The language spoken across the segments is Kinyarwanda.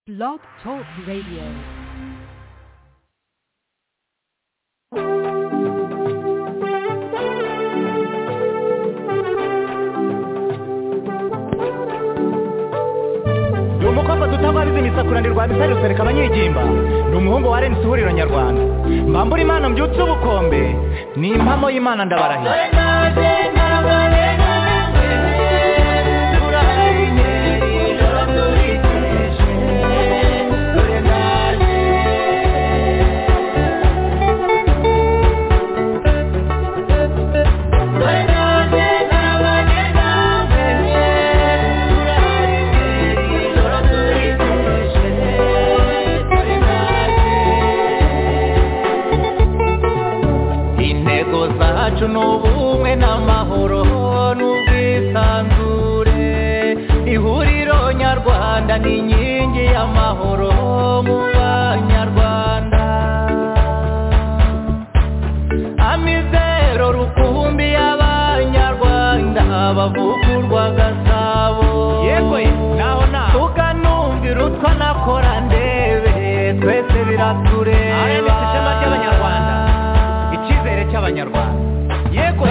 Blog Talk Radio. Umukobwa tutabariza imisakuranirwa misari rusereka abanyigimba ni umuhungu wa Rensi ihuriro nyarwanda mbambura imana mbyutse ubukombe ni impamo y'Imana ndabarahiye n'ubumwe n'amahoro n'ubwisanzure ihuriro nyarwanda ni inkingi y'amahoro mu banyarwanda amizero rukumbi y'abanyarwanda bavugurwa Gasabo yego naho tukanumvira utwa nakora ndebe twese biratureba arebe ishema ry'abanyarwanda icyizere cy'abanyarwanda yego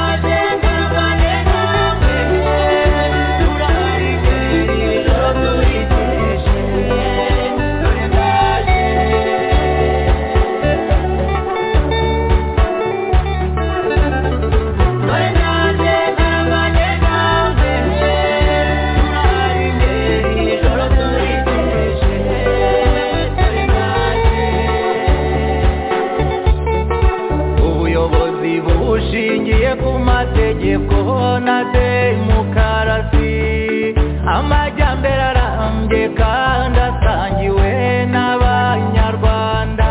bushingiye ku mategeko na demokarasi amajyambere arambye kandi asangiwe n'abanyarwanda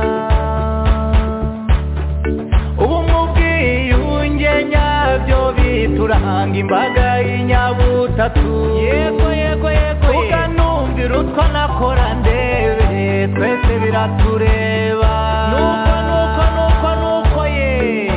ubumwe ubwiyunge nyabyo bituranga imbaga y'inyabutatu yego yego yego ukanumvira utwo nakora ndebe twese biratureba nuko ye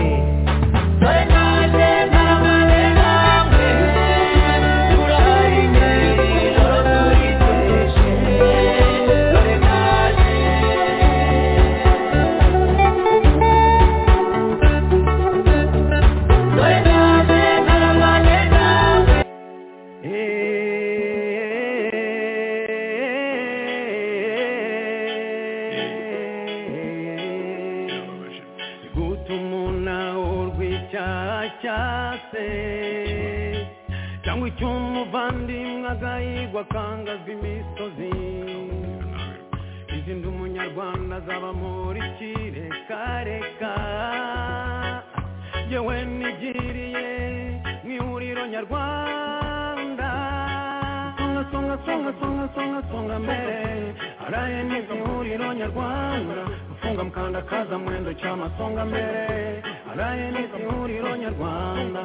cyangwa icy'umuvandimwe agahigwa akangazwa imisozi izindi umunyarwanda azaba muri kirekareka yewe nigiriye mu ihuriro nyarwanda songa mbere araye nibwo ihuriro nyarwanda ufunga mkandakaza mwendo chama songa mbere araye nibwo ihuriro nyarwanda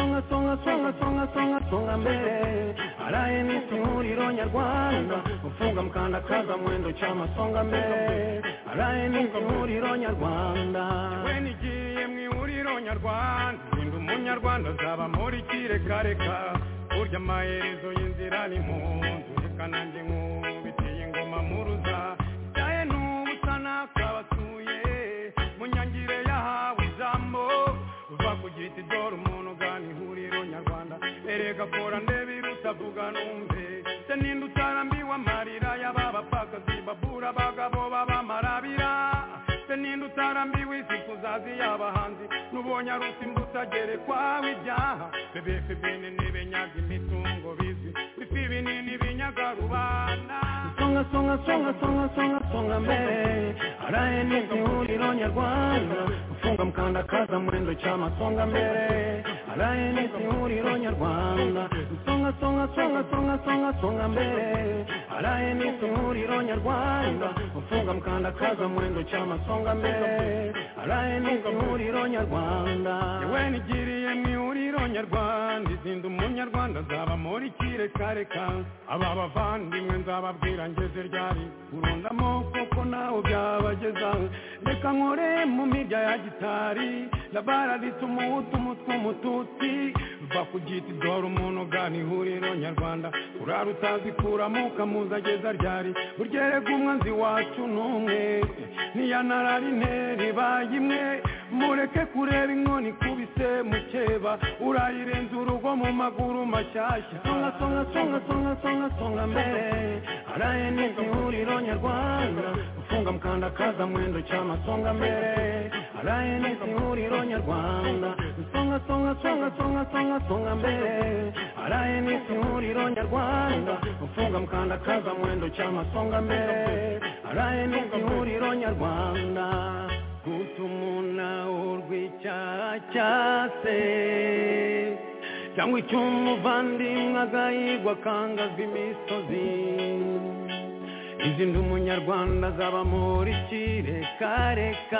songa mbere araye nibwo ihuriro nyarwanda ufunga mkandakaza mwendo chama songa mbere araye nibwo ihuriro nyarwanda we nigiye mu ihuriro nyarwanda ndi umunyarwanda azaba muri kirekareka urya amaherezo y'inzira ni munzu reka nanjye nkubitiye ingoma muruza cyaye n'ubusa nakabasuye mu nyangire yahawe ijambo uva ku giti dore umuntu ugana ihuriro nyarwanda erega kora ndebe irutavuga numve se ninde utarambiwe amarira y'ababapfakazi babura abagabo b'abamarabira se ninde utarambiwe isi kuzazi y'abahanzi n'ubonye arusi mbutagerekwaho ibyaha bebefe binini binyaga imitungo bizi bifi binini binyaga rubanda songa mbere araye nibwo ihuriro nyarwanda ufunga mkandakaza mwendo chama songa mbere araye nibwo ihuriro nyarwanda songa mbere araye nibwo ihuriro nyarwanda ufunga mkandakaza mwendo chama songa mbere araye nibwo ihuriro nyarwanda yewe nigiriye mu ihuriro nyarwanda izindi umunyarwanda azaba muri kirekareka aba bavandimwe nzababwira ngeze ryari urundamo koko nawe byabageza reka nkore mu mirya ya gitari la bara ritumutu mututsi apfa kugita idora umuntu ugana ihuriro nyarwanda urara utazikuramo ukamuza ageza ryari uryerega umwanzi wacu n'umwe niyanararine ribaye imwe mureke kureba inkoni kubise mukeba urayirenza urugo mu maguru mashyashya songa songa songa songa songa songa mbere araye n'ihuriro nyarwanda ufunga mkanda kaza mwendo chama songa mbere araye n'ihuriro nyarwanda songa songa songa songa songa songa mbere araye n'ihuriro nyarwanda ufunga mkanda kaza mwendo chama songa mbere araye n'ihuriro nyarwanda kutumuna urw'icyaha cyase cyangwa icy'umuvandimwe agahigwa akangazwa imisozi izindi umunyarwanda zaba muri kirekareka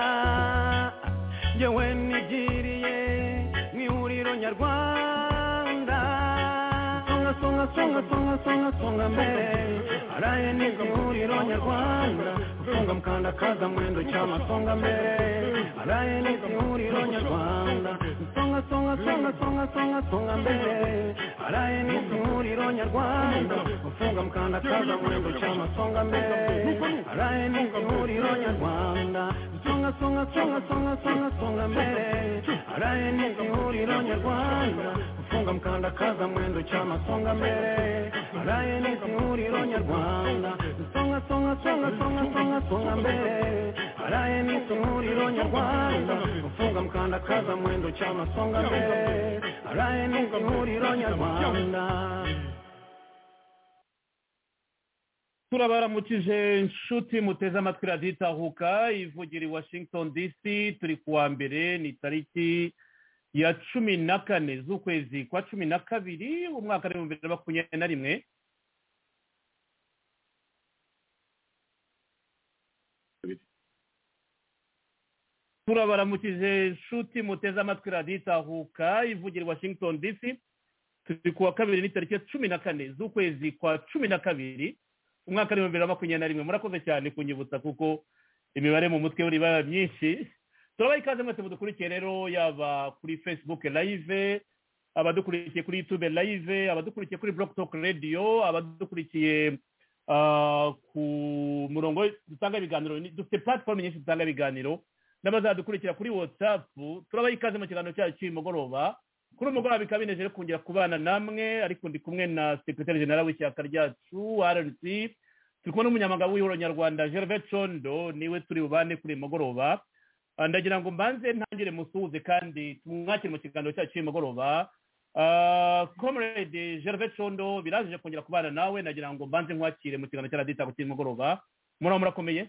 yewe nigiriye mu ihuriro nyarwanda songa songa songa songa songa songa mbere araye n'ihuriro nyarwanda ufunga mkanda kaza mwendo chama songa mbere araye n'ihuriro nyarwanda songa songa songa songa songa songa mbere araye n'ihuriro nyarwanda ufunga mkanda kaza mwendo chama songa mbere araye n'ihuriro nyarwanda songa songa songa songa songa songa mbere araye n'ihuriro nyarwanda ufunga mkanda kaza mwendo chama songa mbere araye n'ihuriro nyarwanda songa songa songa songa songa songa mbere araye n'ihuriro nyarwanda ufunga mkanda kaza mwendo chama songa mbere araye n'ihuriro nyarwanda. turabaramukije inshuti muteze amatwi radiyo itahuka ivugira i Washington DC turi kuwa mbere ni tariki ya 14 z'ukwezi kwa 12 umwaka wa 2021 turabaramukije inshuti muteze amatwi radiyo itahuka ivugira i Washington DC turi kuwa kabiri ni tariki ya 14 z'ukwezi kwa 12 umwaka wa 2021 murakoze cyane kunyibutsa kuko imibare mu mutwe uri baba myinshi turabaye ikaze mwese mudukurikiye rero yaba kuri Facebook live abadukurikiye kuri YouTube live abadukurikiye kuri Blog Talk Radio abadukurikiye ku murongo dutanga ibiganiro dufite platform nyinshi dutanga ibiganiro n'abazadukurikira kuri WhatsApp turabaye ikaze mu kiganiro cyacu cy'imugoroba kuri umugoroba bikabineje kongera kubana namwe ariko ndi kumwe na Secretary General w'ishyaka ryacu RNC turi kumwe n'umunyamagabo w'ihuriro nyarwanda Gervais Condo niwe turi bubane kuri mugoroba ndagira ngo mbanze ntangire musuhuze kandi tumwakire mu kiganiro cyacu cy'imugoroba Comrade Gervais Condo biraje kongera kubana nawe ndagira ngo mbanze nkwakire mu kiganiro cya Radio Itahuka cy'imugoroba murakomeye.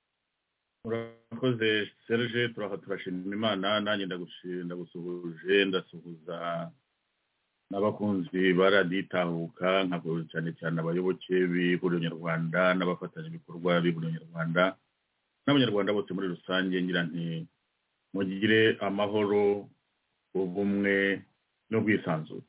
Urakoze Serge turashimira Imana nanjye ndagusuhuje ndasuhuza n'abakunzi ba Radio Itahuka nkako cyane cyane abayoboke b'ihuriro nyarwanda n'abafatanyabikorwa b'ihuriro nyarwanda n'abanyarwanda bose muri rusange ngira nti mugire amahoro ubumwe n'ubwisanzure.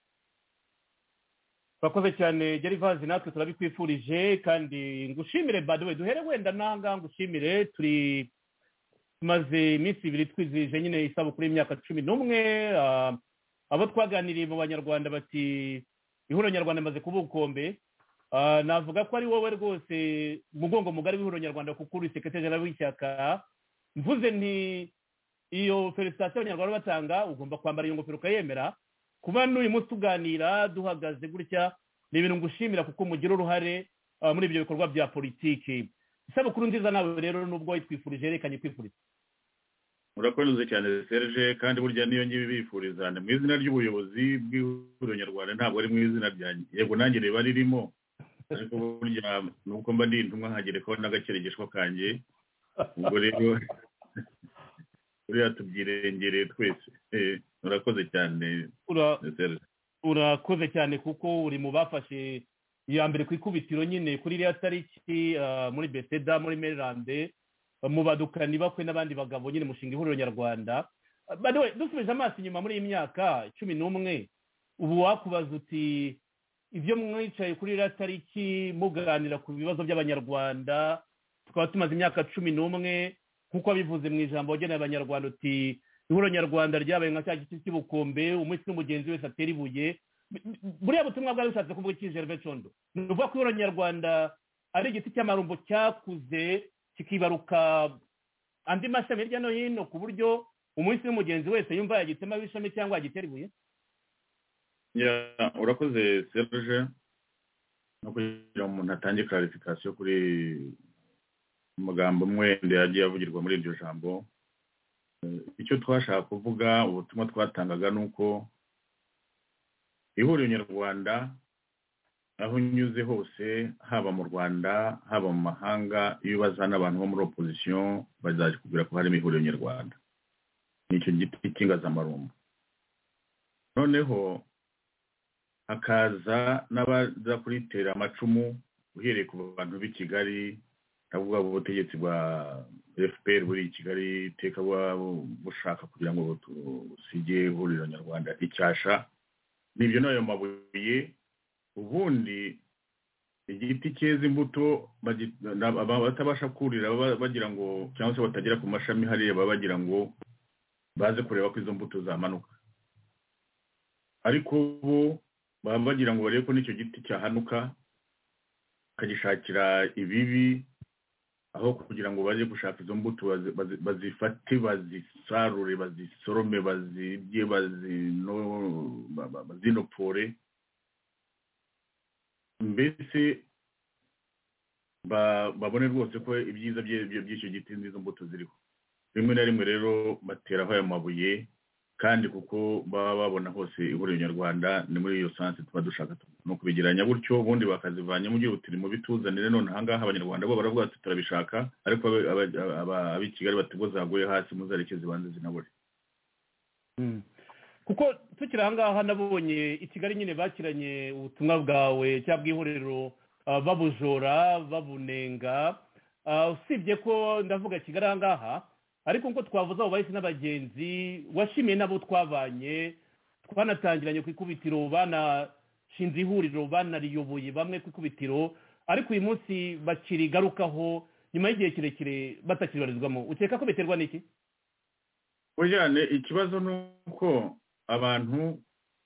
Bakoze cyane Gervais natwe turabikwifurije kandi ngushimire by the way duhere wenda nanga ngushimire turi tumaze iminsi ibiri twizije nyine isabukuru y'imyaka 11 abo twaganiriye mu banyarwanda bati ihuriro nyarwanda maze kubukombe navuga ko ari wowe rwose mugongo mugari w'ihuriro nyarwanda kuko uri Secretary General w'ishyaka mvuze nti iyo felicitation abanyarwanda batanga ugomba kwambara iyo ngofero ukayemera kuba n'uyu munsi tuganira duhagaze gutya ni ibintu ngushimira kuko mugira uruhare muri ibyo bikorwa bya politiki isabukuru nziza nawe rero nubwo twifurije yerekanye kwifuriza. Murakoze cyane Serge kandi burya niyo ngibi bifuriza mu izina ry'ubuyobozi bw'ihuriro nyarwanda ntabwo ari mu izina ryanjye yego nanjye reba ririmo ariko burya nuko mba ndi intumwa nkagere ko n'agakeregeshwa kanjye ubwo rero uriya tubyirengere twese urakoze cyane urakoze cyane kuko uri mu bafashe ya mbere ku ikubitiro nyine kuri iriya tariki muri Bethesda muri Maryland mu badukani bakwe n'abandi bagabo nyine mushinga ihuriro nyarwanda dusubije amaso inyuma muri iyi myaka 11 ubu wakubaza uti ibyo mwicaye kuri iriya tariki muganira ku bibazo by'abanyarwanda tukaba tumaze imyaka 11 kuko bivuze mu ijambo wageneye abanyarwanda uti ihuriro nyarwanda ryabaye nka cya giti cy'ubukombe umunsi n'umugenzi wese atera ibuye buriya butumwa bwari bushatse kuvuga iki Gervais Condo ni ukuvuga ko ihuriro nyarwanda ari igiti cy'amarumbo cyakuze kikibaruka andi mashami hirya no hino ku buryo umunsi n'umugenzi wese yumva yagitema ishami cyangwa yagitera ibuye. Urakoze Serge no kugira umuntu atange clarification kuri amagambo mwende yagiye avugirwa muri iryo jambo. Icyo twashaka kuvuga ubutumwa twatangaga nuko ihuriro nyarwanda aho unyuze hose haba mu Rwanda haba mu mahanga iyo bazana abantu bo muri opposition bazaje kubwira ko harimo ihuriro nyarwanda nicyo giti cy'ingazamarumbo. Noneho hakaza n'abaza kuritera amacumu uhereye ku bantu b'i Kigali ndavuga ubutegetsi bwa FPR buri Kigali iteka bushaka kugira ngo usige ihuriro nyarwanda icyasha n'ibyo nayo mabuye ubundi igiti cyeze imbuto batabasha kurira bagira ngo cyangwa se batagera ku mashami hariya bagira ngo baze kureba ko izo mbuto zamanuka ariko bo baba bagira ngo barebe ko n'icyo giti cyahanuka kagishakira ibibi aho kugira ngo baje gushaka izo mbuto bazifate bazisarure bazisorome bazirye bazinopore mbese babone rwose ko ibyiza by'icyo giti n'izo mbuto ziriho. Rimwe na rimwe rero bateraho ayo mabuye kandi kuko baba babona hose ihuriro nyarwanda ni muri iyo sanse tuba dushaka no kubigeranya gutyo ubundi bakazivanya mu gihe utiri mu bituzanire none ahangaha abanyarwanda bo baravuga ati turabishaka ariko ab'i Kigali batego zaguye hasi muzarekeze banze zinabure. Kuko tukiri ahangaha nabonye i Kigali nyine bakiranye ubutumwa bwawe cyangwa ihuriro babujora babunenga usibye ko ndavuga Kigali ahangaha ariko nko twavuze abo bahise n'abagenzi washimiye nabo twavanye twanatangiranye ku ikubitiro banashinze ihuriro banariyoboye bamwe ku ikubitiro ariko uyu munsi bakirigarukaho nyuma y'igihe kirekire batakibarizwamo ukeka ko biterwa n'iki? Ujyane ikibazo nuko abantu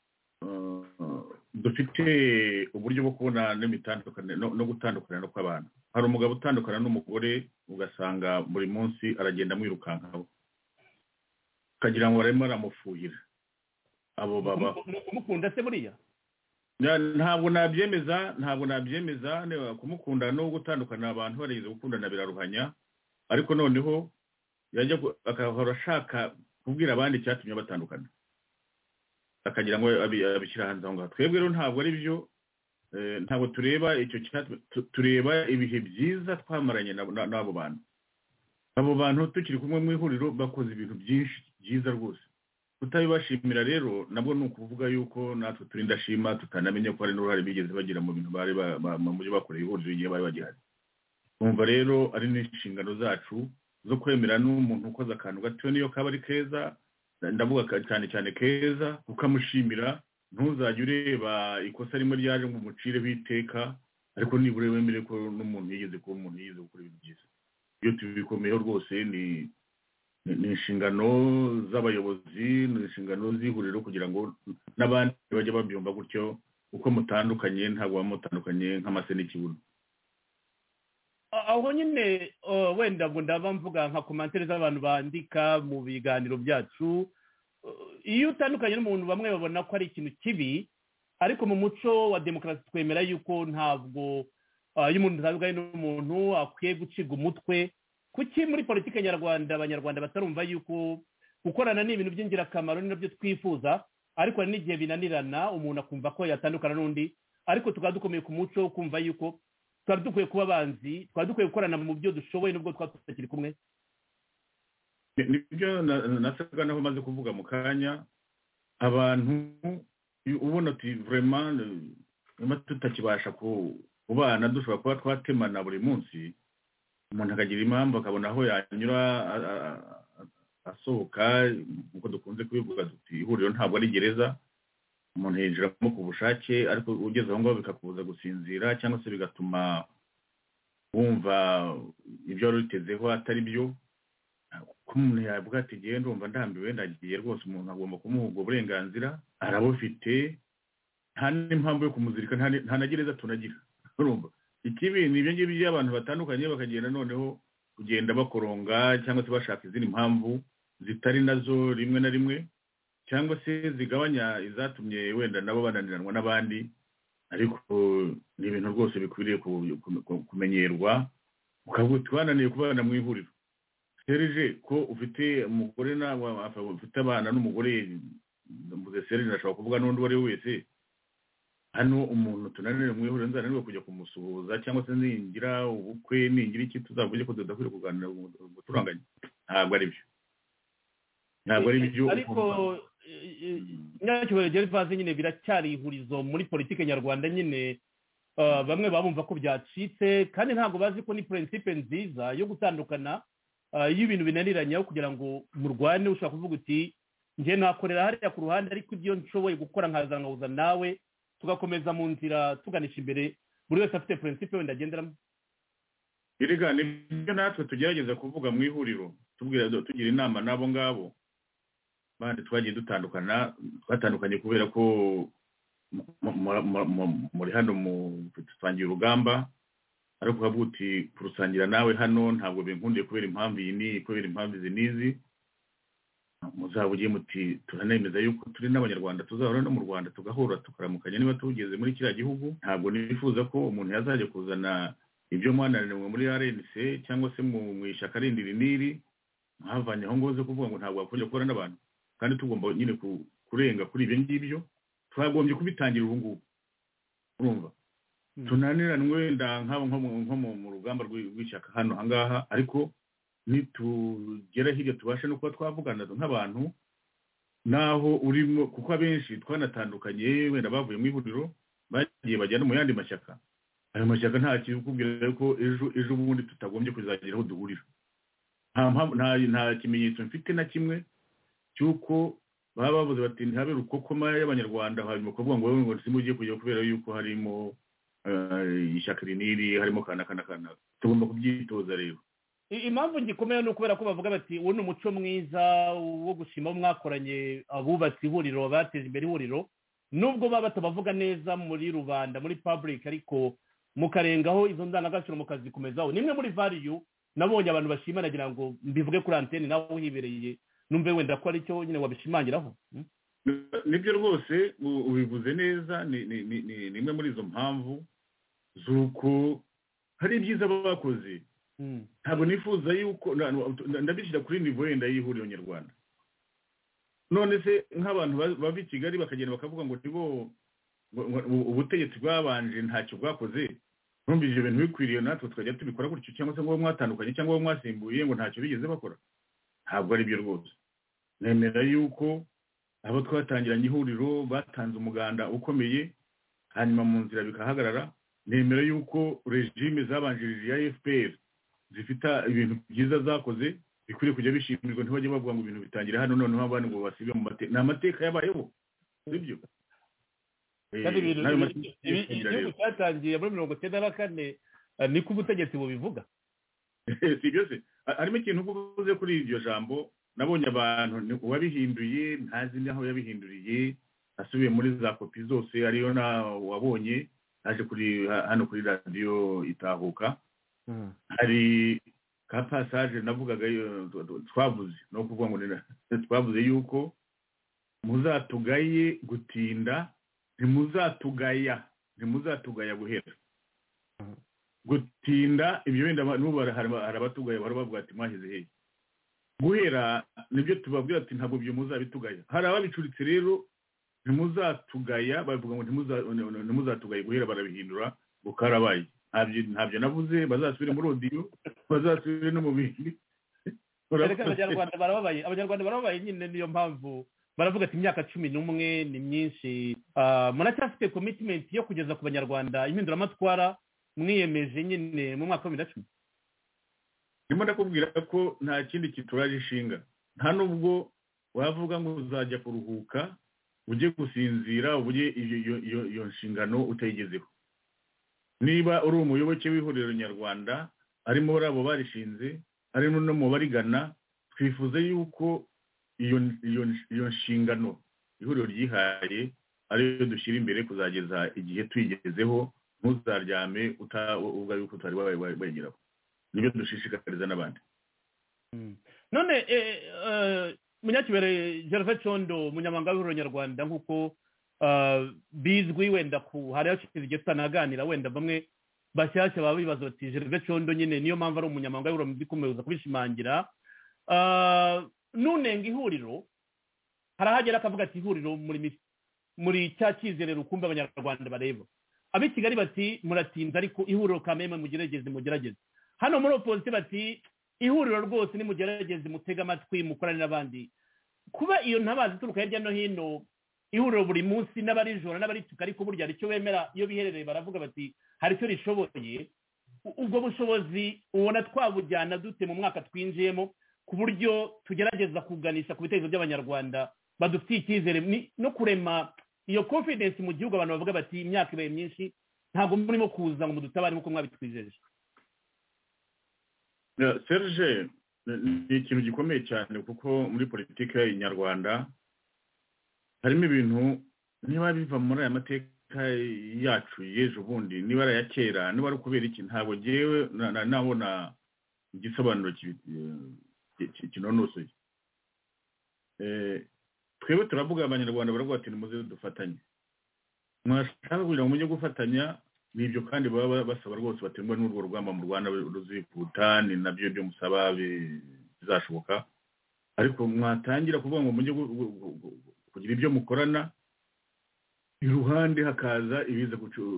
dufite uburyo bwo kubona n'imitandukane no gutandukana no kw'abantu. Hari umugabo utandukana n'umugore ugasanga buri munsi aragenda mwirukankaho kagira ngo arimo aramufuhira abo baba kumukunda se buriya ntabwo nabyemeza kumukunda no gutandukana abantu barigeze gukundana biraruhanya ariko noneho yajya akahora ashaka kubwira abandi cyatumye batandukana akagira ngo abishyira hanze aho ngaho. Twebwe rero ntabwo ari byo ntabwo tureba icyo tureba ibihe byiza twamaranye n'abo bantu. Abo bantu tukiri kumwe mu ihuriro bakoze ibintu byinshi byiza rwose tutabibashimira rero nabwo ni ukuvuga yuko natwe turi ndashima tutanamenye ko hari n'uruhare bigeze bagira mu bintu bari mu buryo bakoreye ihuriro igihe bari bagihari. Umva rero ari n'inshingano zacu zo kwemera n'umuntu ukoze akantu gato niyo kaba ari keza ndavuga cyane cyane keza ukamushimira ntuzajye ureba ikosa rimwe ryaje ngo umucire biteka ariko nibure wemere ko n'umuntu yigeze kuba umuntu yigeze gukora ibintu byiza. Iyo tubikomeyeho rwose ni inshingano z'abayobozi ni inshingano z'ihuriro kugira ngo n'abandi bajye babyumva gutyo uko mutandukanye ntabwo bamutandukanye nk'amase n'ikibuno. Aho nyine wenda ngo ndaba mvuga nka komantere z'abantu bandika mu biganiro byacu iyo utandukanye n'umuntu bamwe babona ko ari ikintu kibi ariko mu muco wa demokarasi twemera yuko ntabwo iyo umuntu utandukanye n'umuntu akwiye gucibwa umutwe. Kuki muri politiki nyarwanda abanyarwanda batarumva yuko gukorana ni ibintu by'ingirakamaro ni nabyo twifuza ariko hari n'igihe binanirana umuntu akumva ko yatandukana n'undi ariko tukaba dukomeye ku muco wo kumva yuko twari dukwiye kuba abanzi twari dukwiye gukorana mu byo dushoboye nubwo twaba tutakiri kumwe. Nibyo nasaga naho maze kuvuga mu kanya abantu ubona ati vraiment tutakibasha kubana dushobora kuba twatemana buri munsi umuntu akagira impamvu akabona aho yanyura asohoka uko dukunze kubivuga duti ihuriro ntabwo ari gereza umuntu yinjiramo ku bushake ariko ugeze aho ngaho bikakubuza gusinzira cyangwa se bigatuma wumva ibyo wari witezeho atari byo. ko umuntu yavuga ati ngiye ndumva ndambiwe ndagiye rwose, umuntu agomba kumuha ubwo burenganzira, arabufite, nta n'impamvu yo kumuzirika, nta na gereza tunagira. Urumva ikibi ni ibyo ngibyo by'abantu batandukanye bakagenda noneho kugenda bakoronga cyangwa se bashaka izindi mpamvu zitari nazo rimwe na rimwe, cyangwa se zigabanya izatumye wenda nabo bananiranwa n'abandi. Ariko ni ibintu rwose bikwiriye kumenyerwa, ukavuga uti wananiye kubana mu ihuriro. Serge ko ufite umugore ufite abana n'umugore, mbuze Serge nashobora kuvuga n'undi uwo ari we wese, hano umuntu tunanire mu ihuriro nzananiwe kujya kumusuhuza cyangwa se ningira ubukwe ningira iki tuzavuge ko tudakwiriye kuganira guturanganya. Ntabwo ari byo, ntabwo ari byo. Ariko nyacyubahiro Gervase nyine biracyari ihurizo muri politike nyarwanda nyine, bamwe babumva ko byacitse kandi ntabwo bazi ko ni principe nziza yo gutandukana iyo ibintu binaniranye, aho kugira ngo murwane ushobora kuvuga uti njye nakorera hariya ku ruhande, ariko ibyo nshoboye gukora nkaza nkahuza nawe tugakomeza mu nzira tuganisha imbere, buri wese afite principe wenda agenderamo. Erega nibyo natwe tugerageza kuvuga mu ihuriro, tugira inama n'abo ngabo bandi twagiye twatandukanye kubera ko muri hano dutangiye urugamba, ariko ukavuga uti kurusangira nawe hano ntabwo binkundiye kubera impamvu iyi kubera impamvu izi n'izi, muzabugiye muti turanemeza yuko turi n'abanyarwanda tuzahora no mu Rwanda tugahura tukaramukanya niba tugeze muri kiriya gihugu. Ntabwo nifuza ko umuntu yazajya kuzana ibyo mwananiranywe muri RNC cyangwa se mu ishyaka rindi riniri mwavanye aho ngoze kuvuga ngo ntabwo wakongera gukorana n'abantu, kandi tugomba nyine kurenga kuri ibyo ngibyo, twagombye kubitangira ubu ngubu. Urumva tunaniranwe wenda nko mu rugamba rw'ishyaka hano ahangaha, ariko nitugera hirya tubashe no kuba twavugana nk'abantu naho urimo, kuko abenshi twanatandukanye wenda bavuye mu ihuriro bagiye bajyana mu yandi mashyaka. Ayo mashyaka nta kikubwira ko ejo bundi tutagombye kuzagera aho duhurira. Nta kimenyetso mfite na kimwe cyuko baba bavuze bati ntihabe rukokoma y'abanyarwanda hanyuma kuvuga ngo wowe ngo simugiye kujya kubera yuko harimo ishyaka riniri, harimo kana. Tugomba kubyitoza rero. Impamvu ngikomeye ni ukubera ko bavuga bati uwo ni umuco mwiza wo gushima mwakoranye abubatse ihuriro, bateje imbere ihuriro, nubwo baba batabavuga neza muri rubanda muri public, ariko mukarengaho izo ndangagaciro mukazikomezaho. Nimwe muri value nabonye abantu bashima, nagira ngo mbivuge kuri antene nawe uhibereye numve wenda ko ari cyo nyine wabishimangiraho. Nibyo rwose ubivuze neza, ni imwe muri izo mpamvu z'uko hari ibyiza bakoze. Ntabwo nifuza yuko ndabishyira kuri nivo wenda y'ihuriro nyarwanda. None se nk'abantu bava i Kigali bakagenda bakavuga ngo nibo ubutegetsi bwabanje ntacyo bwakoze, numvise ibintu bikwiriye natwe tukajya tubikora gutyo, cyangwa se ngo mwatandukanye cyangwa mwasimbuye ngo ntacyo bigeze bakora. Ntabwo ari byo rwose. Nemera yuko abo twatangiranye ihuriro batanze umuganda ukomeye, hanyuma mu nzira bikahagarara. Nemera yuko regime zabanjirije ya FPR zifite ibintu byiza zakoze bikwiriye kujya bishimirwa, ntibajye bavuga ngo ibintu bitangira hano noneho abandi ngo basibe mu mateka. Ni amateka yabayeho, sibyo? Igihugu cyatangiye muri 1994 niko ubutegetsi bubivuga. Sibyo se? Harimo ikintu uvuze kuri iryo jambo, nabonye abantu uwabihinduye ntazi n'aho yabihinduriye, asubiye muri za kopi zose ariyo wabonye, naje hano kuri radio Itahuka. Hari ka passage navugaga twavuze no kuvuga ngo twavuze yuko muzatugaye gutinda, ntimuzatugaya guhera. Gutinda ibyo wenda n'ubu harabatugaya barabavuga ati mwahize hehe. Guhera nibyo tubabwira ati ntabwo byo muzabitugaya. Hari ababicuritse rero, ntimuzatugaya bavuga ngo ntimuzatugaye guhera, barabihindura bukarabaye. Ntabyo navuze, bazasubire muri audio, bazasubire no mu bindi. Abanyarwanda barababaye nyine, niyo mpamvu baravuga ati imyaka 11 ni myinshi. Muracyafite commitment yo kugeza ku banyarwanda impinduramatwara mwiyemeje nyine mu mwaka wa 2010? Ndimo ndakubwira ko nta kindi kituraje ishinga. Nta nubwo wavuga ngo uzajya kuruhuka ujye gusinzira ubuje iyo nshingano utayigezeho. Niba uri umuyoboke w'ihuriro nyarwanda, arimo abo barishinze, arimo no mu barigana, twifuza yuko iyo nshingano ihuriro ryihaye ariyo dushyira imbere kuzageza igihe tuyigezeho, ntuzaryame uvuga yuko utari wayigeraho. Nibyo dushishikariza n'abandi. None Munyakibere Gervais Condo, umunyamabanga w'ihuriro nyarwanda, nk'uko bizwi, wenda hari hashize igihe tutanaganira, wenda bamwe bashyashya baba bibaza bati Gervais Condo nyine niyo mpamvu ari umunyamabanga w'ihuriro bikomeza kubishimangira. Nunenga ihuriro, harahagera akavuga ati ihuriro muri cya cyizere rukumbi abanyarwanda bareba. Ab'i Kigali bati muratinze, ariko ihuriro kameme mugerageze. Hano muri opposition bati ihuriro rwose ni mugerageze mutega amatwi mukorane n'abandi. Kuba iyo ntabazi turuka hirya no hino ihuriro buri munsi n'abari joro n'abari tuka, ariko burya icyo bemera iyo biherereye baravuga bati hari icyo rishoboye. Ubwo bushobozi ubona twabujyana dute mu mwaka twinjiyemo ku buryo tugerageza kuganisha ku bitekerezo by'abanyarwanda badufitiye icyizere no kurema iyo confidence mu gihugu, abantu bavuga bati imyaka ibaye myinshi ntabwo murimo kuza ngo mudutabare nk'uko mwabitwijeje. Serge, ni ikintu gikomeye cyane kuko muri politiki nyarwanda harimo ibintu niba biva muri aya mateka yacu y'ejo bundi, niba ari aya kera, niba ari ukubera iki, ntabwo ngewe nabona igisobanuro kinonosoye. Twebwe turavuga abanyarwanda baravuga ati nimuze dufatanye. Mwashaka kugira ngo mujye gufatanya n'ibyo kandi baba basaba rwose batemba n'urwo rugamba mu Rwanda ruzihuta, ni nabyo byo musaba bizashoboka. Ariko mwatangira kuvuga ngo mujye kugira ibyo mukorana, iruhande hakaza ibiza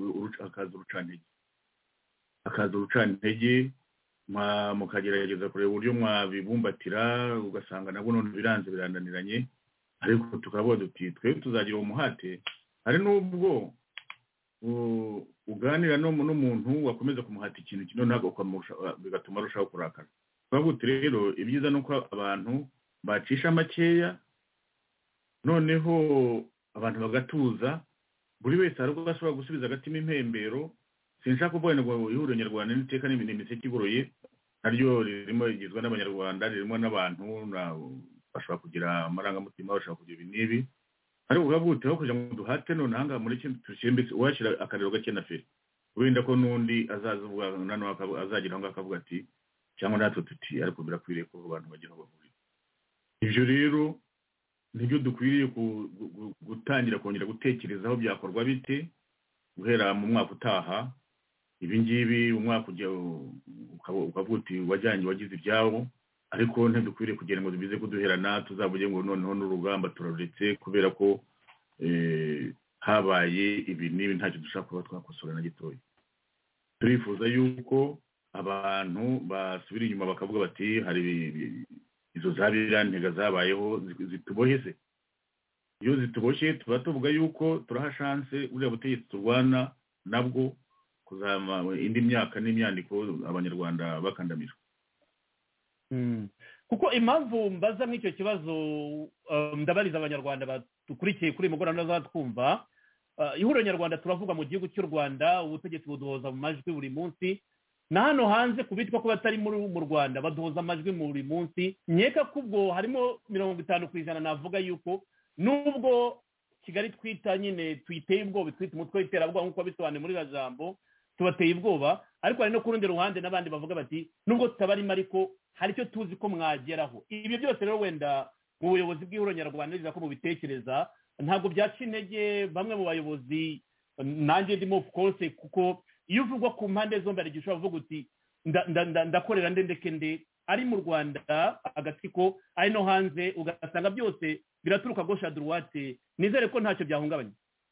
hakaza urucantege, mukagerageza kureba uburyo mwabibumbatira, ugasanga nabwo none biranze birananiranye. Ariko tukavuga duti twe tuzagira umuhate. Hari n'ubwo uganira n'umuntu wakomeza kumuhata ikintu kino ntabwo bigatuma arushaho kurakara. Twavuga rero ibyiza nuko abantu bacisha makeya, noneho abantu bagatuza, buri wese hari ubwo bashobora gusubiza agatima impembero. Sinshaka kuvuga ngo ihuriro nyarwanda n'iteka n'imiseke igoroye, naryo ririmo rigizwe n'abanyarwanda, ririmo n'abantu bashobora kugira amarangamutima, bashobora kugira ibi n'ibi. Ariko ukavuga aho kugira ngo duhate none hanga muri kintu tushimbe washyira akarero gake na feri, wenda ko n'undi azavuga nano azagira ngo akavuga ati cyangwa natwe tuti ariko birakwiriye ko abantu bagira bahurira. Ibyo rero nibyo dukwiriye gutangira kongera gutekerezaho byakorwa bite guhera mu mwaka utaha. Ibi ngibi umwaka ujya ukavuga uti wagize ibyawo, ariko ntidukwiriye kugira ngo bize kuduherana tuzavuge ngo noneho n'urugamba turaruretse kubera ko habaye ibi n'ibi ntacyo dushaka kuba twakosora na gitoya. Turifuza yuko abantu basubira inyuma bakavuga bati hari izo zabirantega zabayeho zituboheze. Iyo zituboshye tuba tuvuga yuko turaha chance uriya butegetsi turwana nabwo kuzama indi myaka n'imyandiko abanyarwanda bakandamira. Kuko impamvu mbaza nk'icyo kibazo ndabariza abanyarwanda badukurikiye kuri mugorana zatwumva, ihuriro nyarwanda turavuga mu gihugu cy'u Rwanda, ubutegetsi buduhoza mu majwi buri munsi, na hano hanze kubitwa ko batari mu Rwanda baduhoza amajwi buri munsi. Nkeka kubwo harimo 50% navuga yuko nubwo Kigali twita nyine tuyiteye ubwoba, twita umutwe w'iterabwoba nk'uko bisobanuye muri Rajambo, tubateye ubwoba, ariko hari no ku rundi ruhande n'abandi bavuga bati nubwo tutabarimo ariko hari icyo tuzi ko mwageraho. Ibyo byose rero wenda mu buyobozi bw'ihuriro nyarwanda neza ko mubitekereza, ntabwo byaca intege bamwe mu bayobozi, nanjye ndimo of course, kuko iyo uvugwa ku mpande zombi ari gishobora kuvuga uti ndakorera ndende ari mu Rwanda agatsiko, ari no hanze ugasanga byose biraturuka gauche à droite. Nizere ko ntacyo byahungabanya.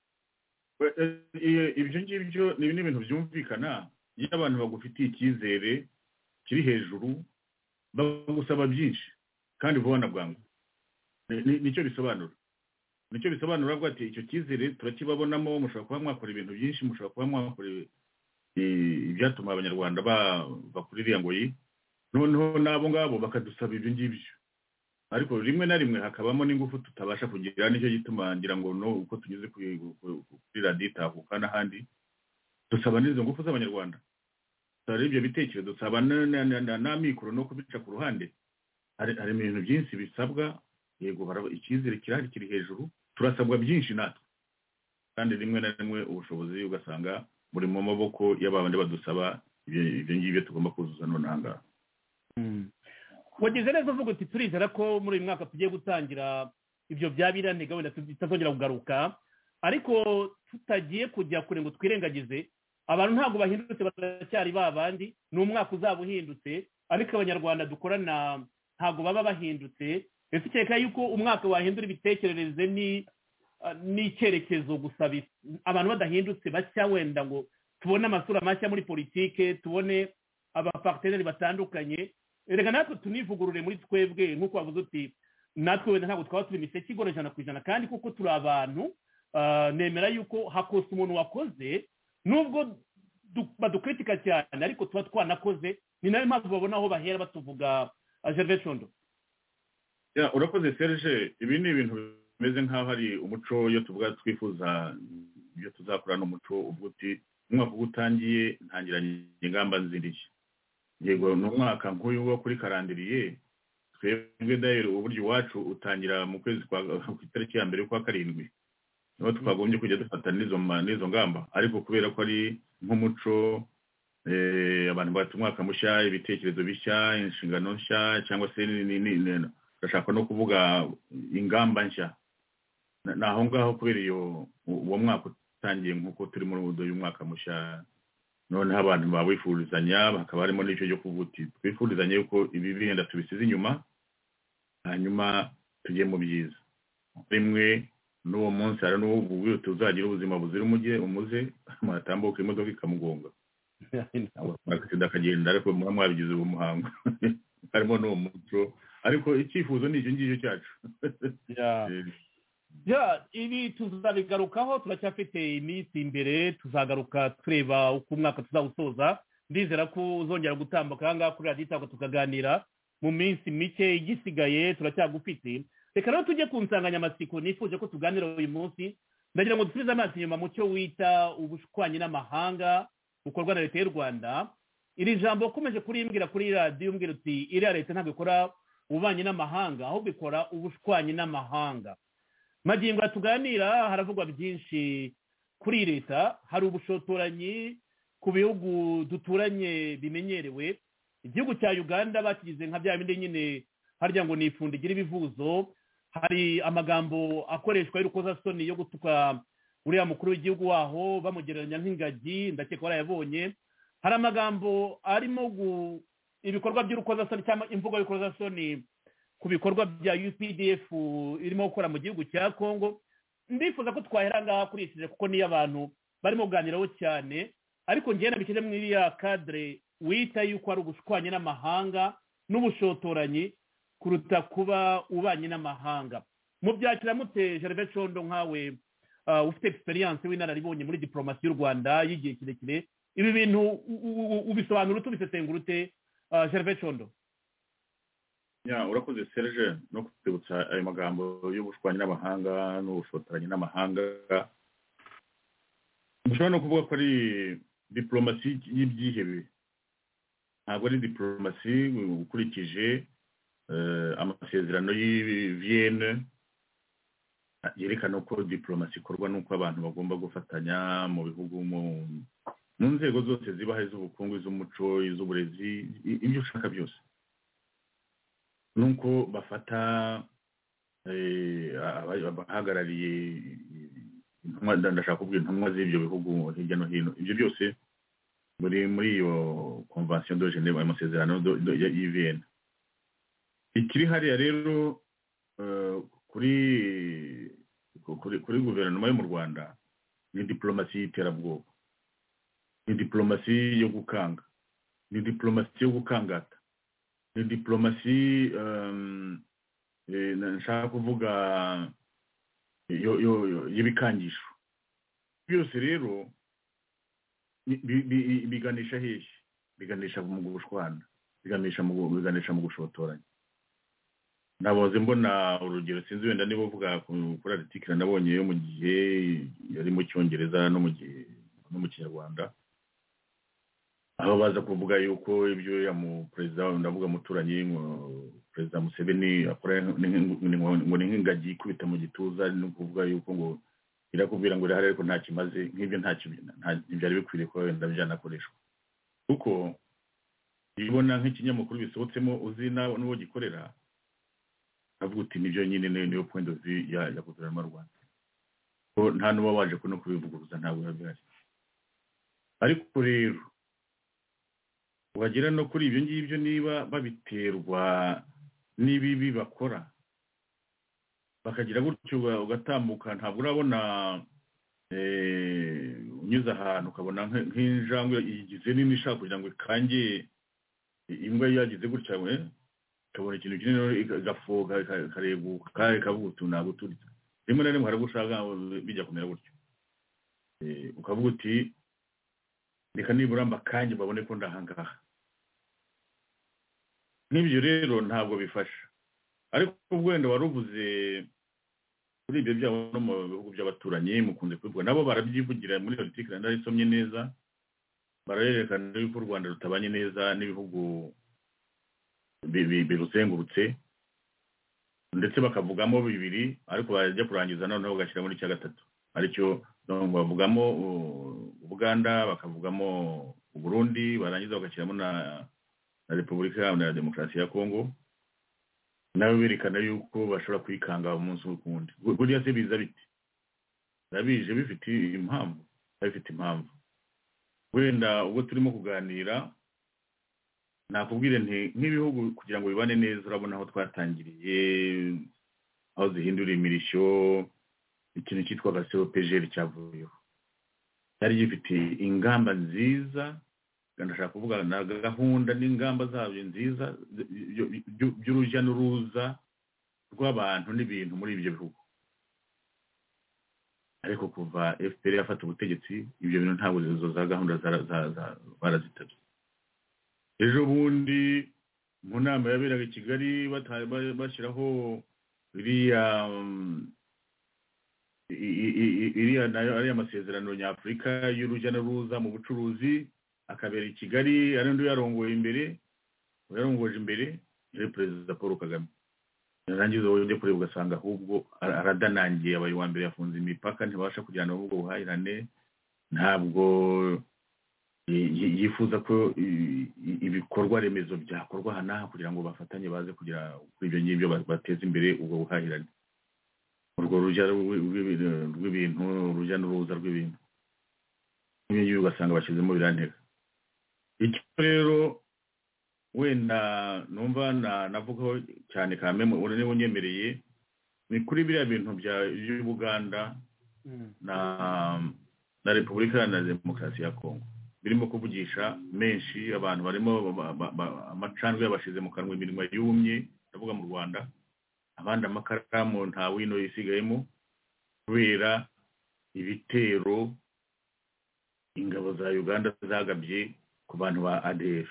Ibyo ngibyo ni ibintu byumvikana. Iyo abantu bagufitiye icyizere kiri hejuru bagusaba byinshi kandi vuba na bwangu, nicyo bisobanura ko ati icyo cyizere turakibabonamo, mushobora kuba mwakora ibintu byinshi, mushobora kuba mwakora ibyatuma abanyarwanda bakuri iriya ngoyi, noneho nabo ngabo bakadusaba ibyo ngibyo. Ariko rimwe na rimwe hakabamo n'ingufu tutabasha kugira, nicyo gituma ngira ngo no uko tunyuze kuri radiyo itahuka n'ahandi dusaba n'izo ngufu z'abanyarwanda, dusaba ibyo bitekerezo, dusaba n'amikoro no kubica ku ruhande. hari ibintu byinshi bisabwa, yego icyizere kirahari kiri hejuru, turasabwa byinshi natwe, kandi rimwe na rimwe ubushobozi ugasanga buri mu maboko y'abandi badusaba ibyo ngibyo tugomba kuzuza none ahangaha. wagize neza uvuga uti turizera ko muri uyu mwaka tugiye gutangira ibyo byabirane gahunda tutazongera kugaruka, ariko tutagiye kujya kure ngo twirengagize abantu ntabwo bahindutse, baracyari babandi, ni umwaka uzaba uhindutse, ariko abanyarwanda dukorana ntabwo baba bahindutse. ese ukeka yuko umwaka wahindura ibitekerereze n'icyerekezo gusa abantu badahindutse bashya, wenda ngo tubone amasura mashya muri politike, tubone abaparteneri batandukanye, reka natwe tunivugurure muri twebwe nk'uko wavuze uti natwe wenda ntabwo twaba turi imiseke igora 100%, kandi kuko turi abantu nemera yuko hakosa umuntu wakoze, nubwo badukritika cyane ariko tuba twanakoze, ni nayo mpamvu babona aho bahera batuvuga. Gervais Condo. Urakoze Serge, ibi ni ibintu bimeze nk'aho hari umuco iyo tuvuga twifuza ibyo tuzakora n'umuco ubwo uti umwaka utangiye ntangiranye ingamba nzirishye. Yego ni umwaka nk'uyu wo kuri karandiriye, twebwe dairo uburyo iwacu utangira mu kwezi kwa itariki ya mbere kwa karindwi, niho twagombye kujya dufata n'izo ngamba, ariko kubera ko ari nk'umuco abantu bata umwaka mushya, ibitekerezo bishya, inshingano nshya, cyangwa se ndashaka no kuvuga ingamba nshya, naho ngaho kubera uwo mwaka utangiye nk'uko turi muri uyu mwaka mushya, noneho abantu bawifurizanya, hakaba harimo n'icyo cyo kuvuga uti twifurizanye yuko ibi bihenda tubisize inyuma, hanyuma tujye mu byiza. Rimwe n'uwo munsi hari n'uwo tuzagira ubuzima buzira umuze, mwatambuka imodoka ikamugonga akagenda akagenda, ariko mwabigize umuhango harimo n'uwo muco, ariko icyifuzo ni icyo ngicyo cyacu. Ibi tuzabigarukaho, turacyafite iminsi imbere, tuzagaruka tureba uko umwaka tuzawusoza. Ndizera ko uzongera gutambuka aha ngaha kuri radiyo cyangwa tukaganira mu minsi mike igisigaye, turacyagufite. Reka rero tujye ku nsanganyamatsiko nifuje ko tuganira uyu munsi. Ndagira ngo dusubize amaso inyuma mu cyo wita ubushwanyi n'amahanga bukorwa na leta y'u Rwanda. Iri jambo ukomeje kurimbwira kuri radiyo umbwira uti iriya leta ntabwo ikora ububanyi n'amahanga, ahubwo ikora ubushwanyi n'amahanga. Magingo tuganira haravugwa byinshi kuri leta, hari ubushotoranyi ku bihugu duturanye bimenyerewe. Igihugu cya Uganda bakigize nka bya bindi nyine harya ngo nifunde igira ibivuzo, hari amagambo akoreshwa y'urukozasoni yo gutuka uriya mukuru w'igihugu waho bamugereranya nk'ingagi, ndakeka warayabonye. Hari amagambo arimo ibikorwa by'urukozasoni cyangwa imvugo y'urukozasoni ku bikorwa bya UPDF irimo gukora mu gihugu cya Congo. Ndifuza ko twahera ngaha kurishije kuko niyo abantu barimo kuganiraho cyane, ariko njye nabikije muri iriya cadre wita yuko ari ubushwanyi n'amahanga n'ubushotoranyi kuruta kuba ubanye n'amahanga. Mu byakira mute Gervais Condo, nkawe ufite experience w'inararibonye muri diplomasi y'u Rwanda y'igihe kirekire, ibi bintu ubisobanura tubisesengura ute Gervais Condo? Urakoze Serge no kutwibutsa ayo magambo y'ubushwanyi n'amahanga n'ubushotoranyi n'amahanga. Mushobora no kuvuga ko ari diplomasi y'ibyihebe, ntabwo ari diplomasi ukurikije amasezerano y'i Vienne yerekana uko diplomasi ikorwa, n'uko abantu bagomba gufatanya mu bihugu mu nzego zose zibaho, iz'ubukungu, iz'umuco, iz'uburezi, ibyo ushaka byose, nuko bafata abahagarariye intumwa, ndashaka kuvuga intumwa z'ibyo bihugu hirya no hino. Ibyo byose muri iyo convention de Genève, amasezerano y'i Vienne. Ikiri hariya rero kuri guverinoma yo mu Rwanda ni diplomasi y'iterabwoba, ni diplomasi yo gukanga, ni diplomasi yo gukangata, ni diplomasi nshaka kuvuga y'ibikangisho. Byose rero biganisha hehe? Biganisha mu gushwana, biganisha mu gushotoranya. Naboze mbona urugero, sinzi wenda niba uvuga kuri article nabonye yo mu gihe yari mu Cyongereza no mu Kinyarwanda, aho baza kuvuga yuko ibyo ya mu perezida ndavuga muturanye mu perezida Museveni akora ngo ni nk'ingagi kubita mu gituza no kuvuga yuko ngo irakubwira ngo irahari ariko nta kimaze nk'ibyo nta byari bikwiriye ko wenda byanakoreshwa kuko ibona nk'ikinyamakuru bisohotsemo uzi n'uwo gikorera avuga uti nibyo nyine niyo point of view ya guverinoma y'u Rwanda ko nta n'uba waje kuno kubivuguruza ntabwo bihari ariko rero wagera no kuri ibyo ngibyo niba babiterwa n'ibibi bakora bakagira gutyo ugatambuka ntabwo urabona unyuze ahantu ukabona nk'injangwe igize nini ishaka kugira ngo ikange imbwa yagize gutya ukabona ikintu kinini igafoga ikareguka ikavuga uti ntabwo turya rimwe na rimwe hari gushaka bijya kumera gutyo ukavuga uti reka nibura mbakange babone ko ndahangaha n'ibyo rero ntabwo bifasha ariko wenda waruvuze kuri ibyo byabo no mu bihugu by'abaturanyi mukunze kubivuga nabo barabyivugira muri politiki ndarisomye neza barayerekana yuko u Rwanda rutabanye neza n'ibihugu biruzengurutse ndetse bakavugamo bibiri ariko bajya kurangiza noneho bagashyira muri cya gatatu aricyo bavugamo Uganda bakavugamo Burundi barangiza bagashyiramo na Repubulika Iharanira Demokarasi ya Kongo nabo berekana yuko bashobora kwikanga umunsi w'ukundi buriya se biza biti nabije bifite impamvu wenda ubwo turimo kuganira nakubwire nti nk'ibihugu kugira ngo bibane neza urabona aho twatangiriye aho zihindura imirishyo ikintu cyitwa COPGL cyavuyeho cyari gifite ingamba nziza ndashaka kuvuga na gahunda n'ingamba zabyo nziza by'urujya n'uruza rw'abantu n'ibintu muri ibyo bihugu ariko kuva FPR yafata ubutegetsi ibyo bintu ntabwo zizo za gahunda barazitabye ejo bundi mu nama yaberaga i Kigali bashyiraho iriya nayo ari amasezerano nyafurika y'urujya n'uruza mu bucuruzi akabera i Kigali arindi yarongoje imbere yari perezida Paul Kagame narangiza wende kure ugasanga ahubwo aradanangiye abaye wa mbere yafunze imipaka ntibasha kujyana ubwo buhahirane ntabwo yifuza ko ibikorwa remezo byakorwa hana kugira ngo bafatanye baze kugira kuri ibyo ngibyo bateze imbere ubwo buhahirane urwo rujya rw'ibintu urujya n'uruza rw'ibintu n'ibyo ugasanga bashyizemo birantega icyo rero wenda numva navugaho cyane kameme urane unyemereye ni kuri biriya bintu by'Uganda na Repubulika Iharanira Demokarasi ya Kongo birimo kuvugisha menshi abantu barimo amacandwe yabashize mu kanwa imirimo yumye ndavuga mu Rwanda abandi amakaramu nta wino yisigayemo kubera ibitero ingabo za Uganda zagabye ku bantu ba ADF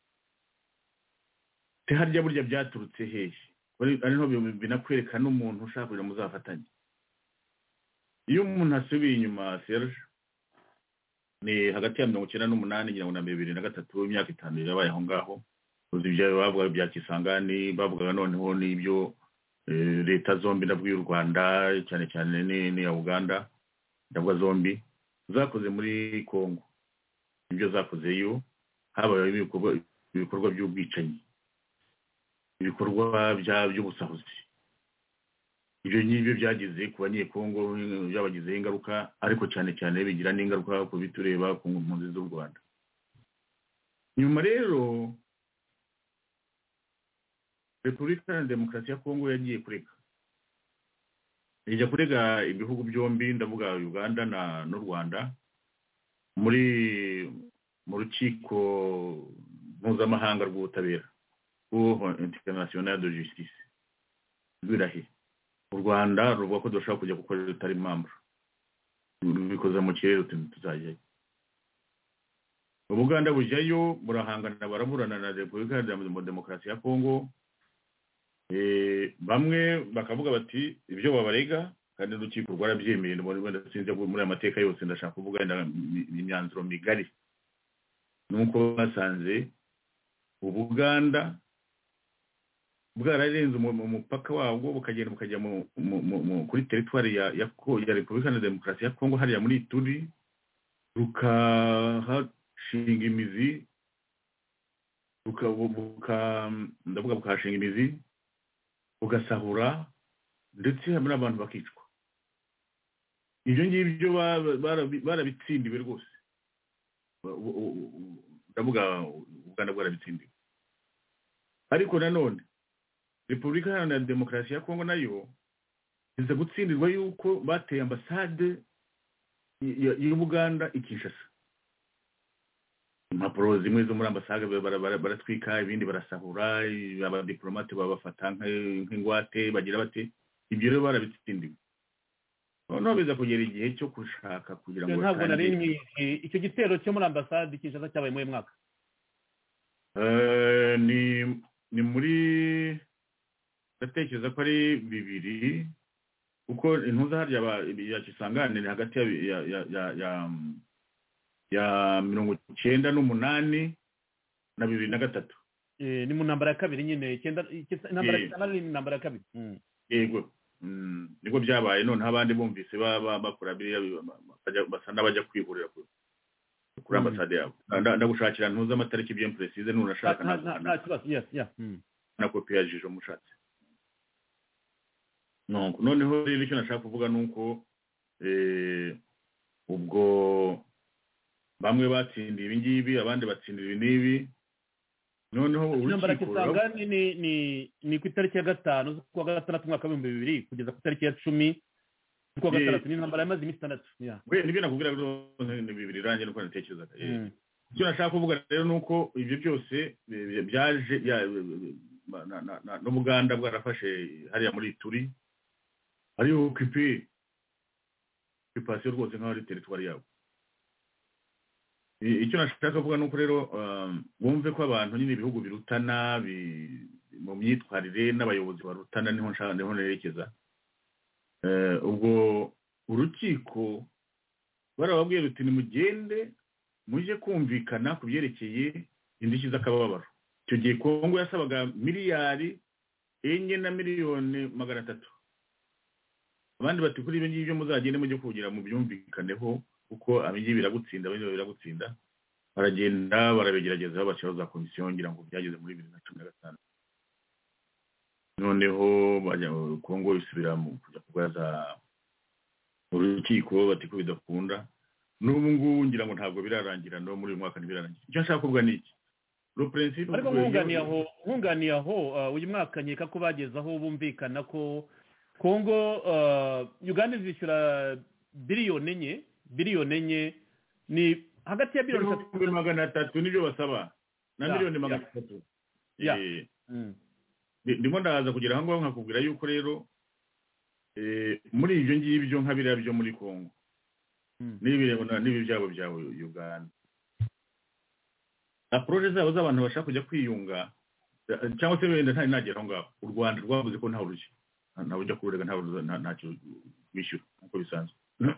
te harya burya byaturutse hehe ari no binakwereka n'umuntu ushaka kugira muzafatanye iyo umuntu asubiye inyuma Serge ni hagati ya 1998 ngira ngo na 2003 imyaka 5 yabaye aho ngaho uzi ibyo bavuga bya Kisangani bavuga noneho n'ibyo leta zombi ndavuye u Rwanda cyane cyane ni ya Uganda ndavuga zombi zakoze muri Kongo ibyo zakozeyo habaye ibikorwa by'ubwicanyi ibikorwa by'ubusahuzi ibyo n'ibyo byagize ku banyekongo byabagizeho ingaruka ariko cyane cyane bigira n'ingaruka ku bitureba ku mpunzi z'u Rwanda nyuma rero Repubulika Iharanira Demokarasi ya Kongo yagiye kurega ibihugu byombi ndavuga Uganda n'u Rwanda mu rukiko mpuzamahanga rw'ubutabera Cour internationale de justice rw'Irahe u Rwanda ruvuga ko dushaka kujya gukorera utari membre bikoza mu kirere tuzajyayo Uganda bujyayo burahangana baraburana na Repubulika Iharanira Demokarasi ya Kongo bamwe bakavuga bati ibyo babarega kandi n'urukiko rwarabyemeye wenda sinze muri amateka yose ndashaka kuvuga imyanzuro migari nuko basanze Ubuganda bwararenze umupaka wabwo bukagenda bukajya kuri teritwari ya Repubulika ya Demokarasi ya Kongo hariya muri Ituri rukahashinga imizi bukahashinga imizi bugasahura ndetse hamwe n'abantu bakicwa. Ibyo ngibyo barabitsindiwe rwose, ndavuga Uganda bwarabitsindiwe. Ariko nanone Repubulika Iharanira Demokarasi ya Kongo nayo iza gutsindirwa yuko bateye ambasade y'Ubuganda i Kinshasa. Impapuro zimwe zo muri ambasade baratwika, ibindi barasahura, abadiplomate babafata nk'ingwate bagira bate. Ibyo rero barabitsindiwe. Noneho biza kugera igihe cyo gushaka kugira ngo ntabwo nari icyo gitero cyo muri ambasade Kinshasa cyabaye mu mwaka ni muri ndatekereza ko ari 2 kuko intuza harya ya Kisangane ni hagati ya 98 na 2003. Ni mu ntambara ya kabiri nyine intambara ya kabiri. Yego. Niko byabaye none abandi bumvise bakora biriya basa n'abajya kwihurira kuri ambasade yabo. Ndagushakira ntuza amatariki bien précise nunashaka nta kibazo. Yes, yeah. Na kopi ya Jijo mushatse. Noneho rero icyo nashaka kuvuga nuko ubwo bamwe batsindiye ibi ngibi abandi batsindira ibi n'ibi. Noneho intambara Kisangani ni ku itariki ya 5 z'ukwa gatandatu mwaka wa 2000 kugeza ku itariki ya 10 z'ukwa gatandatu. Ni intambara yamaze iminsi 6. Nibyo nakubwira rero ni 2 range nuko natekerezaga. Icyo nashaka kuvuga rero nuko ibyo byose byaje n'Ubuganda bwarafashe hariya muri Ituri ari occupation rwose nk'aho ari teritwari yabo. Icyo nashaka kuvuga nuko rero bumve ko abantu nyine ibihugu birutana mu myitwarire n'abayobozi barutana niho nerekeza. Ubwo urukiko barababwiye ruti nimugende muje kumvikana ku byerekeye indishyi z'akababaro. Icyo gihe Kongo yasabaga miliyari 4,300,000. Abandi bati kuri ibyo ngibyo muzagende mujye kugira mu byumvikaneho kuko abingi biragutsinda. Baragenda barabegerageza babashyiraho za komisiyo ngira ngo byageze muri 2015. Noneho bajya Kongo isubira mu kujya kubaza urukiko bati ko bidakunda. N'ubu ngubu ngira ngo ntabwo birarangira no muri uyu mwaka ntibirarangira. Icyo nshaka kuvuga ni iki? Le principe ariko nkunganiye aho uyu mwaka nkeka ko bagezaho bumvikana ko Kongo Uganda izishyura biliyoni enye ni hagati ya biliyoni 300 nibyo basaba na miliyoni 300. Ndimo ndaza kugira aho ngaho nkakubwira yuko rero muri ibyo ngibyo nkabira byo muri Kongo n'ibi byabo byawe Uganda approche zabo z'abantu bashaka kujya kwiyunga cyangwa se wenda ntari nagera aho ngaho. U Rwanda rwavuze ko ntawe urushye ntawe ujya kurega ntacyo wishyura nk'uko bisanzwe.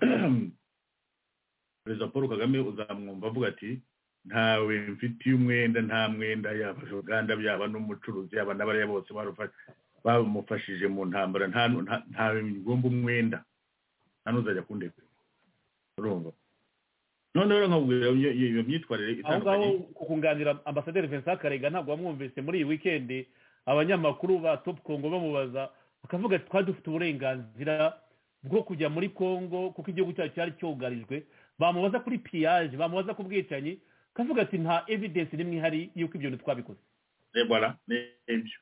Perezida Paul Kagame uzamwumva avuga ati ntawe mfitiye umwenda, nta mwenda yaba Uganda byaba n'umucuruzi yaba n'abariya bose bamufashije mu ntambara ntawe ngomba umwenda nta n'uzajya kundeka. Urumva none rero nkabwira iyo myitwarire itandukanye. Aho kukunganira Ambasaderi Vincent Karega ntabwo wamwumvise muri iyi weekend abanyamakuru ba Top Congo bamubaza bakavuga ati twari dufite uburenganzira bwo kujya muri Kongo kuko igihugu cyacu cyari cyugarijwe. Bamubaza kuri pillage, bamubaza ku bwicanyi, kavuga ati nta evidence nimwe ihari yuko ibyo twabikoze. Voilà, n'ibyo.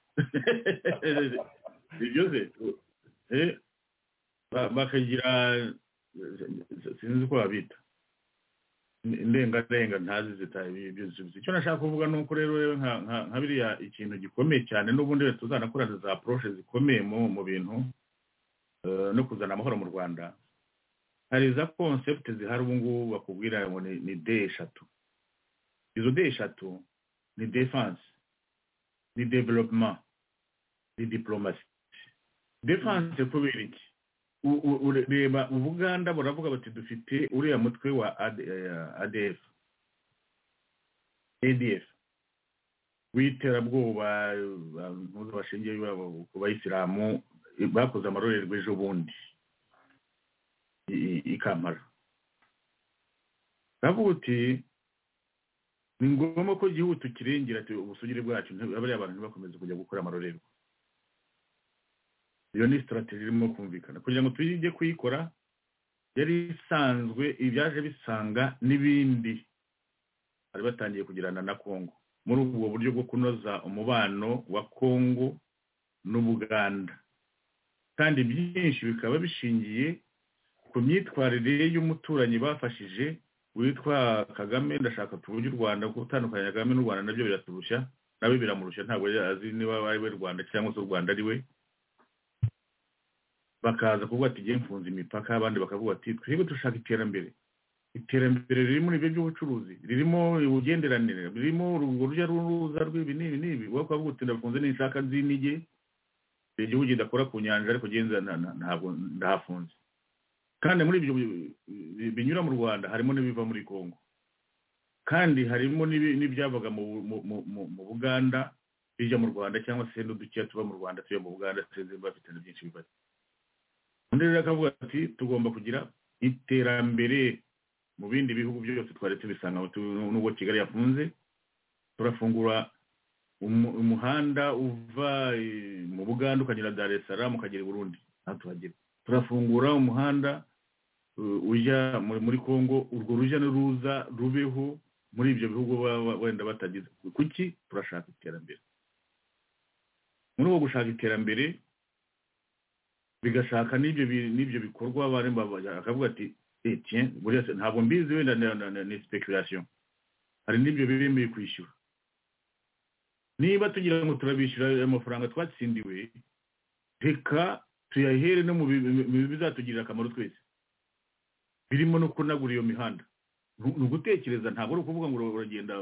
Ibyo se bakagira sinzi ko babita ndenga ntazi zitaye ibyo. Icyo nashaka kuvuga nuko rero nka biriya ikintu gikomeye cyane n'ubundi tuzanakorana za approche zikomeye mu bintu no kuzana amahoro mu Rwanda. Hari za concept zihari ubu ngubu bakubwira ngo ni D3. Izo D3 ni defense, ni development, ni diplomacy. Defense kubera iki? Ureba Ubuganda buravuga bati dufite uriya mutwe wa ADF. ADF w'iterabwoba ntuzi bashingiye ku bayisilamu bakoze amarorerwa ejo bundi i Kampala. Bavuga uti ni ngombwa ko igihugu tukirengera ubusugire bwacu abari abantu bakomeza kujya gukora amarorerwa. Iyo ni strategy irimo kumvikana kugira ngo tujye kuyikora. Yari isanzwe ibyaje bisanga n'ibindi bari batangiye kugirana na Kongo muri ubwo buryo bwo kunoza umubano wa Kongo n'Ubuganda, kandi byinshi bikaba bishingiye ku myitwarire y'umuturanyi bafashije witwa Kagame. Ndashaka tuvuge u Rwanda gutandukanya Kagame n'u Rwanda nabyo biraturusha, nawe biramurusha, ntabwo azi niba ari we Rwanda cyangwa se u Rwanda ari we. Bakaza kuvuga ati ngiye mfunze imipaka, abandi bakavuga ati twebwe dushaka iterambere. Iterambere ririmo n'ibyo by'ubucuruzi, ririmo ubugenderanire, ririmo urujya n'uruza rw'ibi n'ibi. Wowe ukavuga uti ndafunze n'inshaka nzinige, igihugu kidakora ku nyanja ariko genza ntabwo ndahafunze. Kandi muri ibyo binyura mu Rwanda harimo n'ibiva muri Kongo, kandi harimo n'ibyavaga mu Buganda bijya mu Rwanda, cyangwa se n'udukiya tuba mu Rwanda tuya mu Buganda tweze bafite byinshi bibazo. Undi rero akavuga ati tugomba kugira iterambere mu bindi bihugu byose twari tubisanga n'ubwo Kigali yafunze. Turafungura umuhanda uva mu Buganda ukagera Dar es Salaam ukagera i Burundi, aho tuhagera. Turafungura umuhanda ujya muri Kongo, urwo rujya n'uruza rubeho muri ibyo bihugu wenda batagize. Kuki? Turashaka iterambere. Muri uwo gushaka iterambere bigashaka n'ibyo bikorwa akavuga ati tiens buriya ntabwo mbizi wenda ni speculation, hari n'ibyo biremeye kwishyura. Niba tugira ngo turabishyura amafaranga twatsindiwe, reka tuyahere no mu bizatugirira akamaro twese, birimo no kunagura iyo mihanda. Ni ugutekereza, ntabwo ari ukuvuga ngo uragenda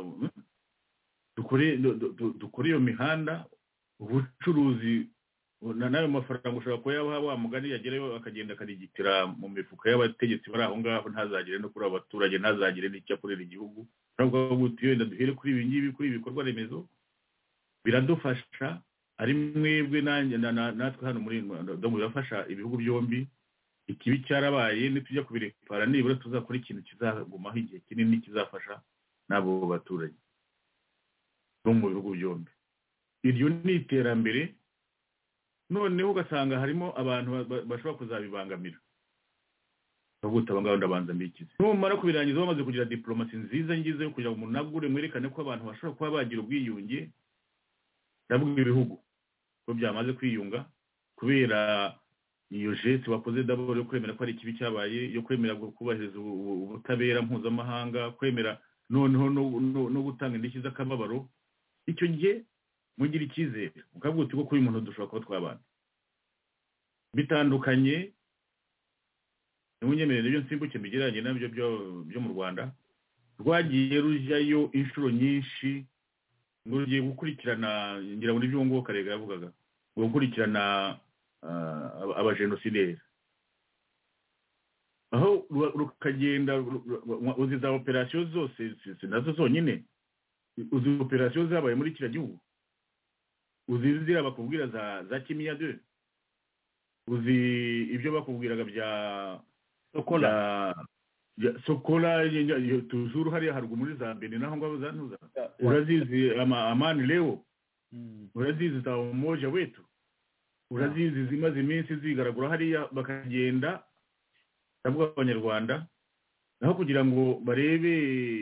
dukore iyo mihanda. Ubucuruzi n'ayo mafaranga ushobora kuba yabaha wa mugani yagerayo akagenda akarigitira mu mifuka y'abategetsi bari aho ngaho, ntazagire no kuri abaturage, ntazagire n'icyo akorera igihugu. Ntabwo guti wenda duhere kuri ibi ngibi, kuri ibikorwa remezo biradufasha, ari mwebwe natwe hano muri Rwanda birafasha ibihugu byombi. Ikibi cyarabaye nitujya kubirekara nibura tuzakora ikintu kizagumaho igihe kinini kizafasha n'abo baturage bo mu bihugu byombi. Iryo ni iterambere. Noneho ugasanga harimo abantu bashobora kuzabibangamira, bavuga abangabo ndabanza mbikize. Numara kubirangiza bamaze kugira diplomasi nziza ngize yo kugira ngo munagure mwerekane ko abantu bashobora kuba bagira ubwiyunge. Ndavuga ibihugu ko byamaze kwiyunga kubera iyo geste wakoze d'abord yo kwemera ko ari ikibi cyabaye, yo kwemera kubahiriza ubutabera mpuzamahanga, kwemera noneho no gutanga indishyi z'akababaro. Icyo gihe mugira icyizere ukavuga uti ko uyu muntu dushobora kuba twabana. Bitandukanye n'ubunyemerere byo nsimbuke mbigeranye nabyo byo mu Rwanda, rwagiye rujyayo inshuro nyinshi ngo rugiye gukurikirana, ngira ngo n'ibyo ngo Karega yavugaga, ngo gukurikirana abajenosideri, aho rukagenda uzi za operasiyo zose nazo zonyine, uzi operasiyo zabaye muri kiriya gihugu, uzi ziriya bakubwira za Kimiya 2, uzi ibyo bakubwiraga bya Sokola tuzuru hariya haruguru muri za Benin naho ngabo zantuza. Urazizi Amani Leo, urazizi za Umoja Wetu, urazizi zimaze iminsi zigaragura hariya, bakagenda ndavuga abanyarwanda naho kugira ngo barebe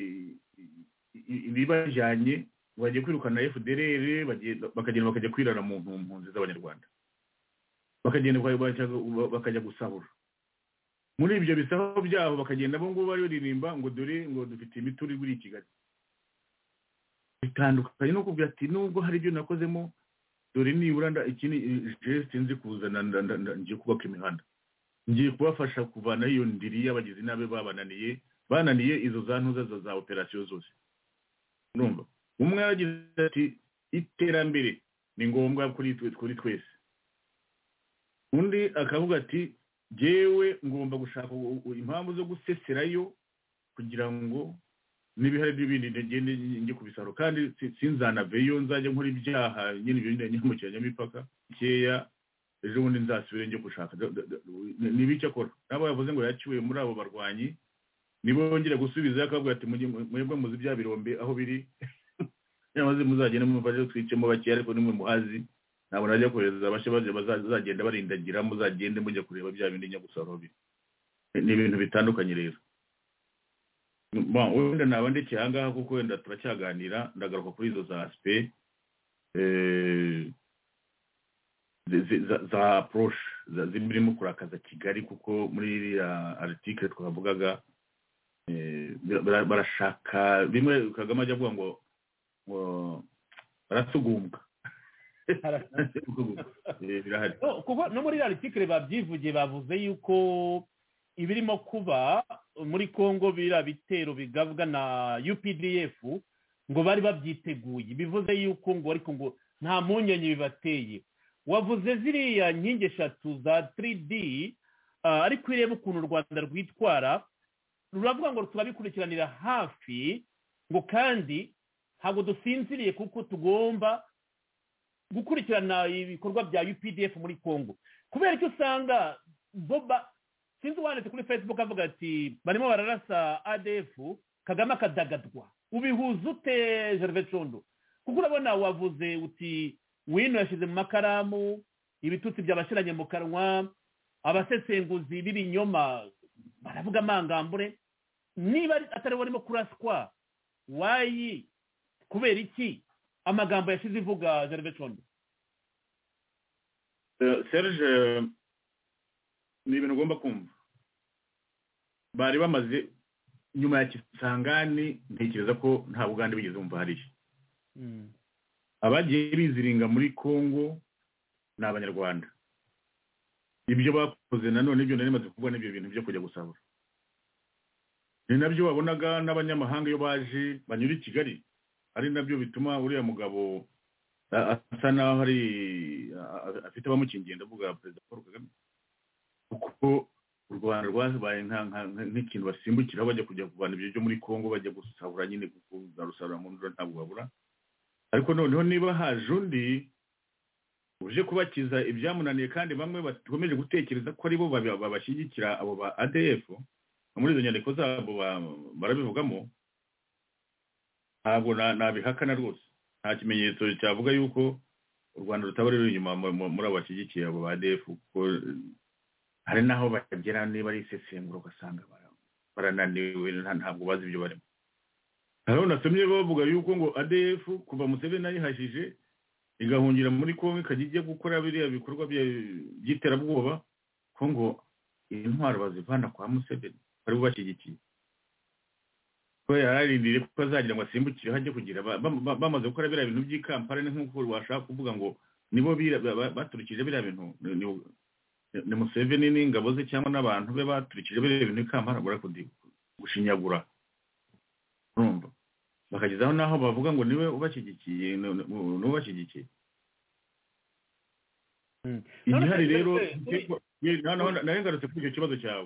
ibibajyanye, bagiye kwirukana FDLR, bakagenda bakajya kwirana mu mpunzi z'abanyarwanda, bakagenda bakajya gusahura muri ibyo bisaho byabo, bakagenda bo ngo bari baririmba ngo dore ngo dufite imituri guri Kigali. Bitandukanye no kuvuga ati nubwo hari ibyo nakozemo, dore nibura ikini geste nzi kuzana ngiye kubaka imihanda, ngiye kubafasha kuvana iyo ndiri y'abagizi nabe bananiye izo zantuza za operasiyo zose. Numva umwe yagize ati iterambere ni ngombwa kuri twese, undi akavuga ati jewe ngomba gushaka impamvu zo guseserayo kugira ngo n'ibihari n'ibindi ngende njye kubisaro kandi sinzanaveyo nzajya nkora ibyaha nyine ibyo nyamukiranya mipaka keya ejo bundi nzasubire njye gushaka nibice akora nabo yavuze ngo yaciwe muri abo barwanyi nibo bongera gusubiza akavuga ati mwebwe muzi bya birombe aho biri yamaze muzagenda mumvaje twicemo bake ariko nimwe muhazi nabo najya kohereza abashe bazagenda barindagira muzagende mujya kureba bya bindi nyagusaro biri ni ibintu bitandukanye rero wenda naba ndekeye ahangaha kuko wenda turacyaganira ndagaruka kuri izo za aspe za approach zirimo kurakaza Kigali kuko muri iriya article twavugaga barashaka bimwe Kagame ajya avuga ngo barasugumbwa kuko no muri article babyivugiye bavuze yuko ibirimo kuba muri Kongo bira bitero bigabwa na UPDF ngo bari babyiteguye bivuze yuko ngo ariko ngo nta munyenye bibateye wavuze ziriya nkingi eshatu za 3D ariko ireba ukuntu u Rwanda rwitwara ruravuga ngo turabikurikiranira hafi ngo kandi ntabwo dusinziriye kuko tugomba gukurikirana ibikorwa bya UPDF muri Kongo kubera icyo usanga boba sinzi wanditse kuri Facebook avuga ati barimo bararasa ADF Kagame akadagadwa ubihuza ute Gervais Condo kuko urabona wavuze uti wino yashize mu makaramu ibitutsi byabashiranye mu kanwa abasesenguzi b'ibinyoma baravuga amangambure niba atari barimo kuraswa wayi kubera iki amagambo yashize ivuga Gervais Condo Serge ni ibintu ugomba kumva bari bamaze nyuma ya Kisangani ntekereza ko nta Bugande bigeze umva hariya abagiye biziringa muri Kongo ni Abanyarwanda ibyo bakoze nanone ibyo nari maze kuvuga n'ibyo bintu byo kujya gusabura ni nabyo wabonaga n'abanyamahanga iyo baje banyura i Kigali ari nabyo bituma uriya mugabo asa naho hari afite abamukingiye ndavuga Perezida Paul Kagame kuko u Rwanda rwabaye nk'ikintu basimbukira bajya kujya kuvana ibyo byo muri Kongo bajya gusabura nyine kuko zarusabura mu ndura ntabwo babura ariko noneho niba haje undi uje kubakiza ibyamunaniye kandi bamwe bakomeje gutekereza ko aribo babashyigikira abo ba ADF muri izo nyandiko zabo barabivugamo ntabwo nabihakana rwose nta kimenyetso cyavuga yuko u Rwanda rutaba ruri inyuma muri abo bashyigikiye abo ba ADF kuko hari naho bagera niba ari isesengura ugasanga barananiwe ntabwo bazi ibyo barimo hano nasomye bavuga yuko ngo ADF kuva Museveni ayihashije igahungira muri Kongo ikajya gukora biriya bikorwa by'iterabwoba ko ngo intwaro bazivana kwa Museveni bari bashyigikiye ko yararindiriye ko azagira ngo asimbukire hajye kugira bamaze gukora biriya bintu by'ikampara nk'uko washaka kuvuga ngo nibo baturikije biriya bintu ni Museveni n'ingabo ze cyangwa n'abantu be baturikije biriya bintu ikampara gushinyagura urumva bakagezaho naho bavuga ngo niwe ubashyigikiye n'ubashyigikiye igihari rero narengarutse kuri icyo kibazo cyawe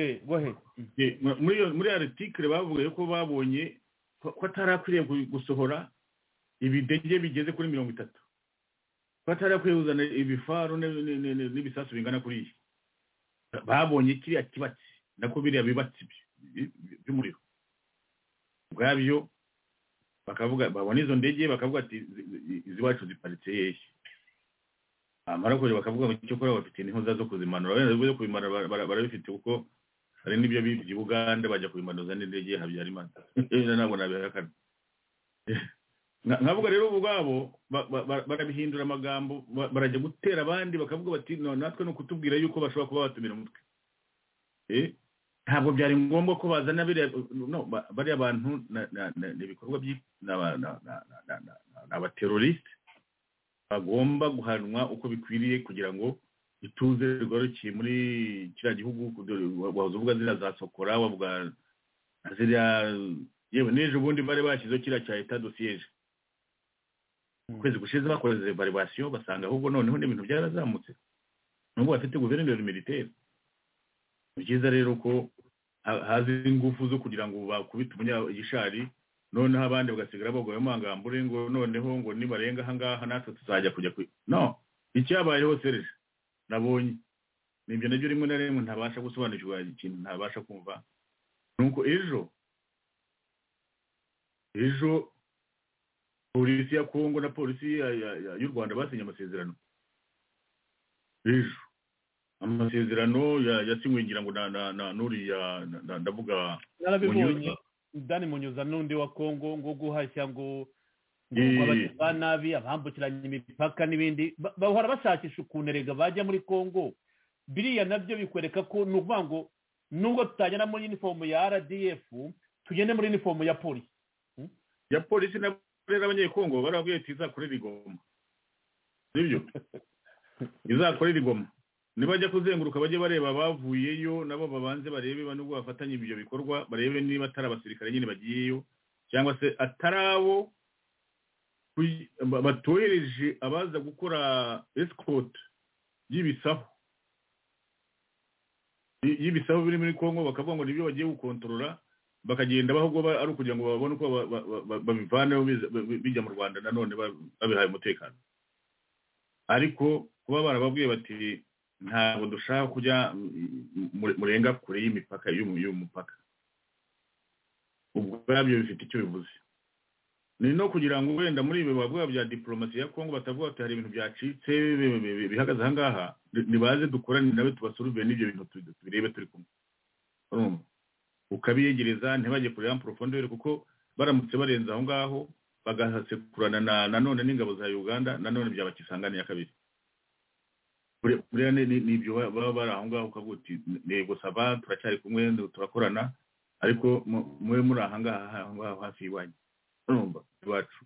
muri article bavuga ko babonye ko atarakwiriye gusohora ibidege bigeze kuri 30 ko atarakwiriye kuzana ibifaru n'ibisasu bingana kuri iyi babonye kiriya kibatsi nako biriya bibatsi by'umuriro ubwabyo bakavuga babona izo ndege bakavuga ati izi wacu ziparitse hehe amarako bakavuga ngo cyo kora bafite intoza zo kuzimanura wenda zo kubimanura barabifite kuko hari n'ibyo bibye Uganda bajya kubimanuza n'indege Habyarimana nabo nabihakana nkavuga rero ubwabo barabihindura amagambo barajya gutera abandi bakavuga bati natwe no kutubwira yuko bashobora kuba batumira umutwe ntabwo byari ngombwa ko bazana bari abantu n'ibikorwa n'abateroriste bagomba guhanwa uko bikwiriye kugira ngo ituze rwarukiye muri kiriya gihugu wahoze uvuga ziriya za Sokora wavuga ziriya yewe n'ejo bundi bari bashyizeho kiriya cya etat de siège ukwezi gushize bakoze evaluation basanga ahubwo noneho n'ibintu byarazamutse nubwo bafite guverineri militaire byiza rero ko hazi ingufu zo kugira ngo bakubite umunyagishari noneho abandi bagasigara bogoye amangambure ngo noneho ngo nibarenga ahangaha natwe tuzajya kujya no icyabayeho Serge nabonye nibyo nabyo rimwe na rimwe ntabasha gusobanukirwa ikintu ntabasha kumva nuko ejo polisi ya Kongo na polisi y'u Rwanda basinye amasezerano ejo amasezerano yasinywe ngira ngo na nuriya ndavuga narabibonye Dani Munyuza n'undi wa Kongo ngo guhashya ngo abagizi nabi abambukiranya imipaka n'ibindi bahora bashakisha ukuntu erega bajya muri Kongo biriya nabyo bikwereka ko nuvuga ngo nubwo tutajyana muri uniform ya RDF tugende muri uniform ya polisi na rero abanyekongo barabwiye ati izakorera igoma nibyo izakorera igoma nibajya kuzenguruka bajye bareba bavuyeyo nabo babanze barebe banubwo bafatanye ibyo bikorwa barebe niba atari abasirikare nyine bagiyeyo cyangwa se atarabo batohereje abaza gukora escort y'ibisaho biri muri Kongo bakavuga ngo nibyo bagiye gukontorora bakagenda bahubwo ari ukugira ngo babone uko babivanaho bijya mu Rwanda nanone babihaye umutekano ariko kuba barababwiye bati ntabwo dushaka kujya murenga kure y'imipaka y'umupaka ubwabyo bifite icyo bivuze ni no kugira ngo wenda muri ibi bavuga bya diplomasi ya Kongo batavuga ati hari ibintu byacitse bihagaze ahangaha nibaze dukorane nawe tubasurube n'ibyo bintu tubirebe turi kumwe ukabiyegereza ntibajye kure ya profondeur kuko baramutse barenza aho ngaho bagasekurana nanone n'ingabo za Uganda nanone byabakisangana ya kabiri buriya n'ibyo baba bari aho ngaho ukavuga uti nego saba turacyari kumwe turakorana ariko mwe muri ahangaha hafi iwanyu urumva iwacu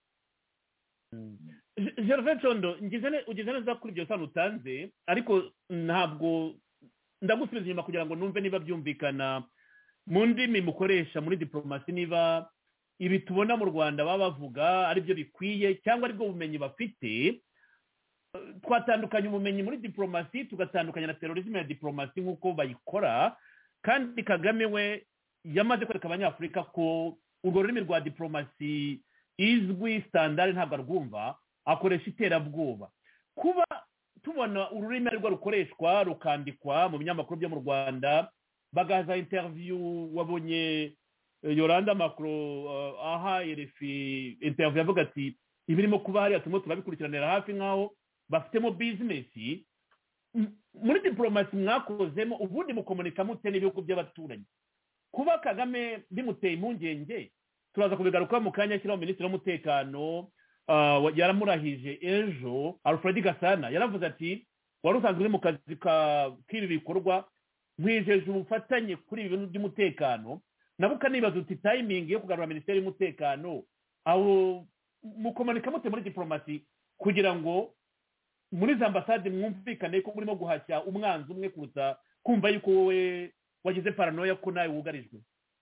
Gervais Condo ugize neza kuri ibyo sano utanze ariko ntabwo ndagusubiza inyuma kugira ngo numve niba byumvikana mu ndimi mukoresha muri diplomasi niba ibi tubona mu Rwanda baba bavuga ari byo bikwiye cyangwa aribwo bumenyi bafite twatandukanya ubumenyi muri diplomasi tugatandukanya na terrorisme ya diplomasi nk'uko bayikora kandi Kagame we yamaze kwereka abanyafurika ko urwo rurimi rwa diplomasi izwi standard ntabwo arwumva akoresha iterabwoba kuba tubona ururimi rwo rukoreshwa rukandikwa mu binyamakuru byo mu Rwanda bagaza interview wabonye Yolanda Macron aha RFI interview yavuga ati ibirimo kuba hari atumo turabikurikiranira hafi nkaho bafitemo business muri diplomasi mwakozemo ubundi mukomunika mute n'ibihugu by'abaturanyi kuba Kagame bimuteye impungenge turaza kubigaruka mu kanya ashyiraho minisitiri w'umutekano yaramurahije ejo Alfred Gasana yaravuze ati wari usanzwe uri mu kazi k'ibi bikorwa nkwijeje ubufatanye kuri ibi bintu by'umutekano nabuka nibaza uti timing yo kugarura minisiteri y'umutekano aho mukomunika mute muri diplomasi kugira ngo muri za ambasade mwumvikane ko murimo guhashya umwanzi umwe kuruta kumva yuko wowe wagize paranoia ko nawe wugarijwe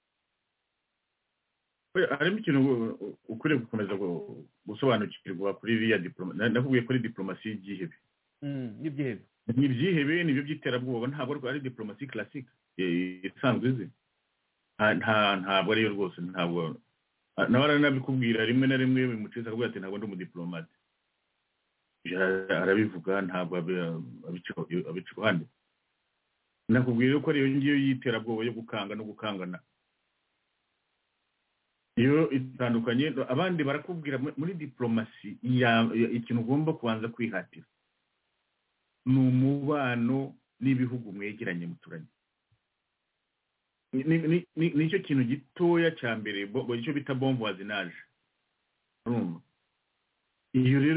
harimo ikintu ukwiriye gukomeza gusobanukirwa kuri iriya diplomasi navuye kuri diplomasi y'igihebe n'ibyihebe nibyo by'iterabwoba ntabwo ari diplomasi classique isanzwe izi ntabwo ariyo rwose ntabwo nawe nabikubwira rimwe na rimwe bimuciza akavuga ati ntabwo ndi umudiplomate arabivuga ntabwo abica iruhande nakubwira ko ariyo ngiyo y'iterabwoba yo gukanga no gukangana iyo itandukanye abandi barakubwira muri diplomasi ikintu ugomba kubanza kwihatira ni umubano n'ibihugu mwegeranye muturanye nicyo kintu gitoya cya mbere icyo bita bon voisinage iyo rero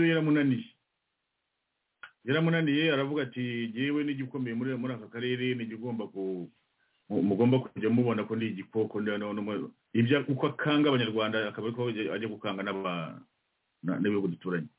yaramunaniye aravuga ati yewe n'igikomeye muri aka karere mugomba kujya mubona ko ndi igikoko ibyo uko akanga abanyarwanda akaba ariko ajya gukanga n'ibihugu duturanye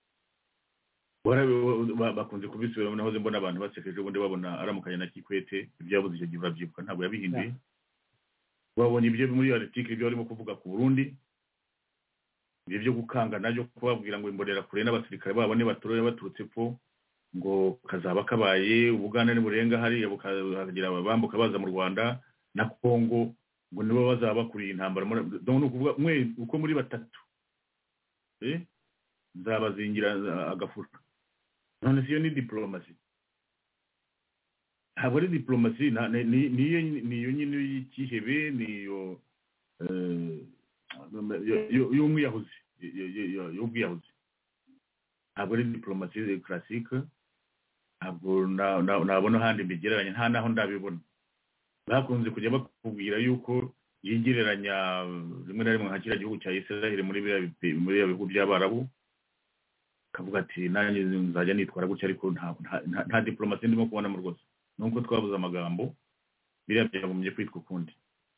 bakunze kubisubira nahoze mbona abantu basekeje ubundi babona aramukanye na Kikwete ibyabuze icyo gihe urabyibuka ntabwo yabihinduye babonye ibyo muri article ibyo barimo kuvuga ku Burundi ibyo byo gukanga nabyo kubabwira ngo imbonera kure n'abasirikare babo ne batoroye baturutse po ngo kazaba kabaye Ubuganda n'Uburenga hariya bukagira abambuka baza mu Rwanda na Kongo ngo nibo bazaba bakuriye intambara ni ukuvuga mwe uko muri batatu nzabazingira agafura. None siyo ni diplomasi, ntabwo ari diplomasi, niyo nyine y'ikihebe, niyo y'umwiyahuzi, ntabwo ari diplomasi classique, ntabwo nabona ahandi mbigereranya, nta naho ndabibona. Bakunze kujya bakubwira yuko yigereranya rimwe na rimwe nka kiriya gihugu cya Israel muri biriya bihugu by'Abarabu, kavuga ati nanjye nzajya nitwara gutya, ariko nta diplomasi ndimo kubona mu rwose. Nuko twabuze amagambo, biriya byagombye kwitwa ukundi.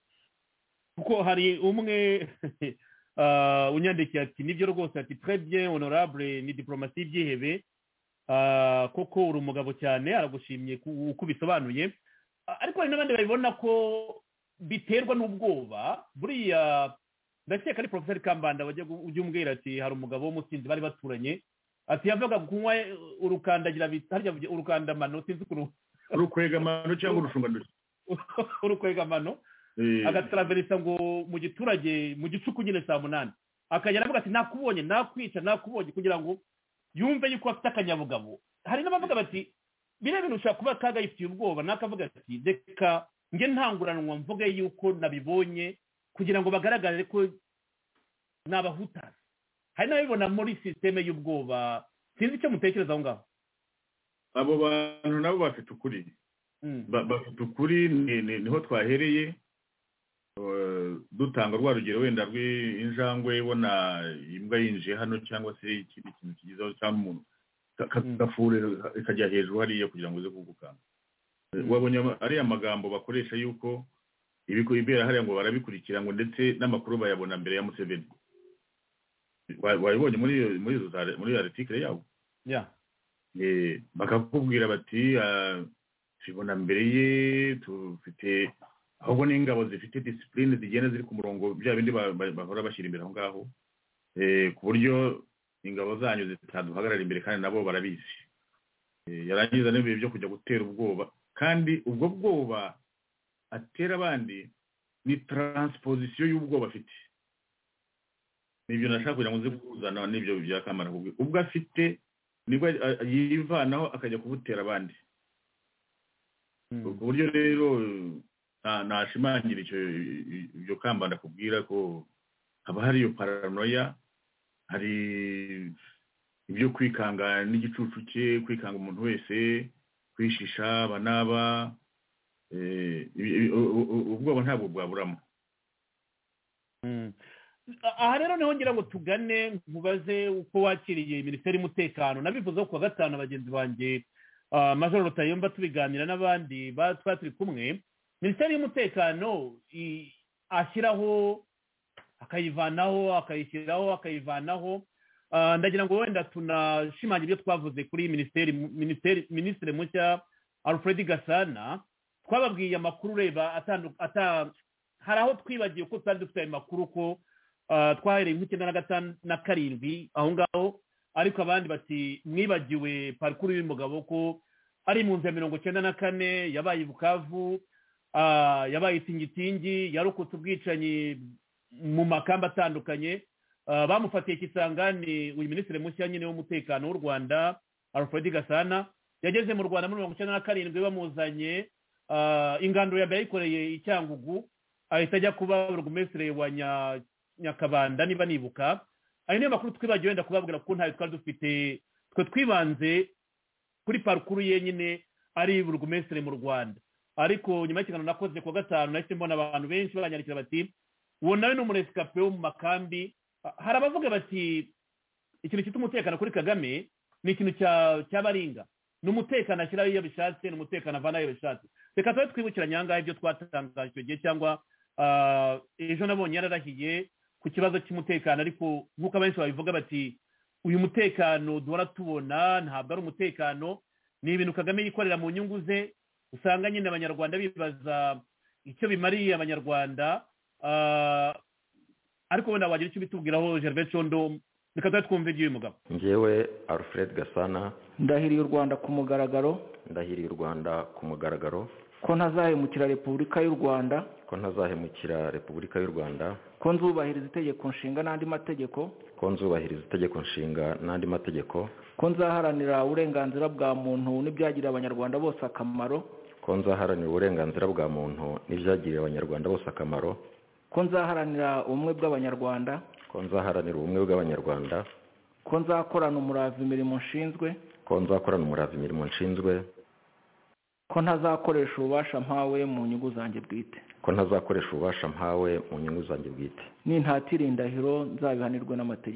Kuko hari umwe unyandikiye ati nibyo rwose, ati très bien honorable, ni diplomasi y'ibyihebe, koko uri umugabo cyane, aragushimye uko bisobanuye. Ariko hari n'abandi babibona ko biterwa n'ubwoba. Buriya ndakeka ari Professor Kambanda ujya umbwira ati hari umugabo w'umusinzi bari baturanye, ati yavaga kunywa urukandagira harya urukandamano, sinzi ukuntu urukwegamano cyangwa urushungandushyi, urukwegamano, agatraverisa ngo mu giturage mu gicuku nyine saa 8, akajya aravuga ati nakubonye, nakwica, nakubonye, kugira ngo yumve yuko afite akanyabugabo. Hari n'abavuga bati biriya bintu ushobora kuba kagayifitiye ubwoba, nakavuga ati reka nge ntanguranwa mvuge yuko nabibonye kugira ngo bagaragare ko n'abahuta. Hari n'abibona muri systeme y'ubwoba, sinzi icyo mutekereza aho ngaho. Abo bantu nabo bafite ukuri, bafite ukuri, niho twahereye dutanga rwa rugero wenda rw'injangwe ibona imbwa yinjiye hano cyangwa se ikindi kintu kigizeho cyangwa umuntu kagafure ikajya hejuru hariya kugira ngo uze kugukanga. Wabonye ariya magambo bakoresha yuko ibibera hariya ngo barabikurikira, ngo ndetse n'amakuru bayabona mbere ya Museveni. Wabibonye muri article yabo? Bakakubwira bati tubona mbere ye, tufite ahubwo n'ingabo zifite discipline zigenda ziri ku murongo, bya bindi bahora bashyira imbere aho ngaho, ku buryo ingabo zanyu zitaduhagarara imbere kandi nabo barabizi. Yarangiza n'ibihe byo kujya gutera ubwoba, kandi ubwo bwoba atera abandi ni transposition y'ubwoba afite. Nibyo nashaka kugira ngo nze kuzana n'ibyo bya Kamara kubwe. Ubwo afite nibwo yivanaho akajya kubutera abandi. Ku buryo rero nashimangira ibyo Kambanda kubwira ko haba hari iyo paranoia, hari ibyo kwikanga n'igicucu cye, kwikanga umuntu wese, kwishisha banaba, ubwoba ntabwo bwaburamo. Aha rero niho ngira ngo tugane nkubaze uko wakiriye Minisiteri y'Umutekano. Nabivuze ku wa gatanu abagenzi banjye Major Rutayomba tubiganira n'abandi turi kumwe. Minisiteri y'Umutekano ashyiraho akayivanaho, akayishyiraho, akayivanaho. Ndagira ngo wenda tunashimangira ibyo twavuze kuri Minisitiri mushya Alfred Gasana. Twababwiye amakuru reba hari aho twibagiye ko twari dufite ayo makuru ko twahereye mu 1997 aho ngaho, ariko abandi bati mwibagiwe parikuru y'umugabo ko ari mu nzu ya 1994 yabaye Bukavu, yabaye Tingitingi, yarokotse ubwicanyi mu makamba atandukanye. Bamufatiye Kisangani uyu minisitiri mushya nyine w'umutekano w'u Rwanda Alfred Gasana. Yageze mu Rwanda muri 1997 bamuzanye, ingando ya mbere yikoreye Icyangugu, ahita ajya kuba burugumestre wa Nyakabanda niba nibuka. Ayo niyo makuru twibagiwe wenda kubabwira ko ntayo twari dufite, twe twibanze kuri parikuru ye nyine ari burugumestre mu Rwanda. Ariko nyuma y'ikiganiro nakoze ku gatanu nahise mbona abantu benshi baranyandikira bati uwo nawe ni umuresikape wo mu makambi. Hari abavuga bati ikintu cyitwa umutekano kuri Kagame ni ikintu cyabaringa, ni umutekano ashyiraho iyo bishatse, ni umutekano avanaho iyo bishatse. Reka tube twibukiranya aha ngaha ibyo twatangaje icyo gihe, cyangwa ejo nabonye yararahiye ku kibazo cy'umutekano. Ariko nk'uko abenshi babivuga bati uyu mutekano duhora tubona ntabwo ari umutekano, ni ibintu Kagame yikorera mu nyungu ze. Usanga nyine abanyarwanda bibaza icyo bimariye abanyarwanda. Ariko wenda wagira icyo bitubwiraho Gervais Condo, reka tube twumve iby'uyu mugabo. Njyewe Alfred Gasana ndahiriye u Rwanda ku mugaragaro, ndahiriye u Rwanda ku mugaragaro ko ntazahemukira Repubulika y'u Rwanda ko ntazahemukira Repubulika y'u Rwanda ko nzubahiriza itegeko nshinga n'andi mategeko ko nzaharanira uburenganzira bwa muntu n'ibyagirira abanyarwanda bose akamaro ko nzaharanira uburenganzira bwa muntu n'ibyagirira abanyarwanda bose akamaro ko nzaharanira ubumwe bw'abanyarwanda ko nzakorana umurava imirimo nshinzwe ko ntazakoresha ububasha mpawe mu nyungu zanjye bwite n'intatira indahiro nzabihanirwe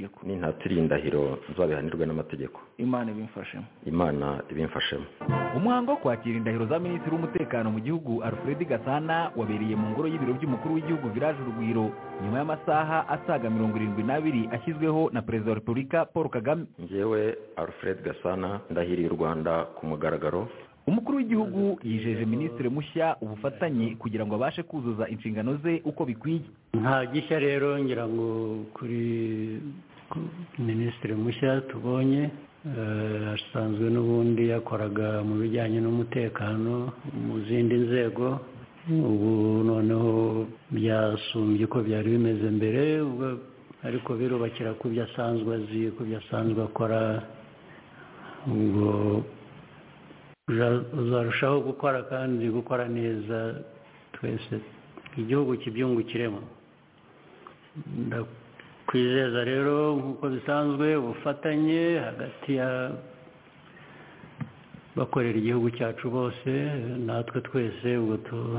n'amategeko Imana ibimfashemo. Umuhango wo kwakira indahiro za Minisitiri w'Umutekano mu gihugu Alfred Gasana wabereye mu ngoro y'ibiro by'umukuru w'igihugu Village Urugwiro nyuma y'amasaha asaga 72 ashyizweho na Perezida wa Repubulika Paul Kagame. Njyewe Alfred Gasana ndahiriye u Rwanda ku mugaragaro. Umukuru w'igihugu yijeje Minisitiri mushya ubufatanye kugira ngo abashe kuzuza inshingano ze uko bikwiye. Nta gishya rero ngira ngo kuri Minisitiri mushya tubonye asanzwe n'ubundi yakoraga mu bijyanye n'umutekano mu zindi nzego, ubu noneho byasumbye uko byari bimeze mbere, ariko birubakira ku byo asanzwe azi, ku byo asanzwe akora, ubwo uzarushaho gukora kandi gukora neza twese igihugu kibyungukiremo. Ndakwizeza rero nk'uko bisanzwe ubufatanye hagati ya bakorera igihugu cyacu bose natwe twese, ubwo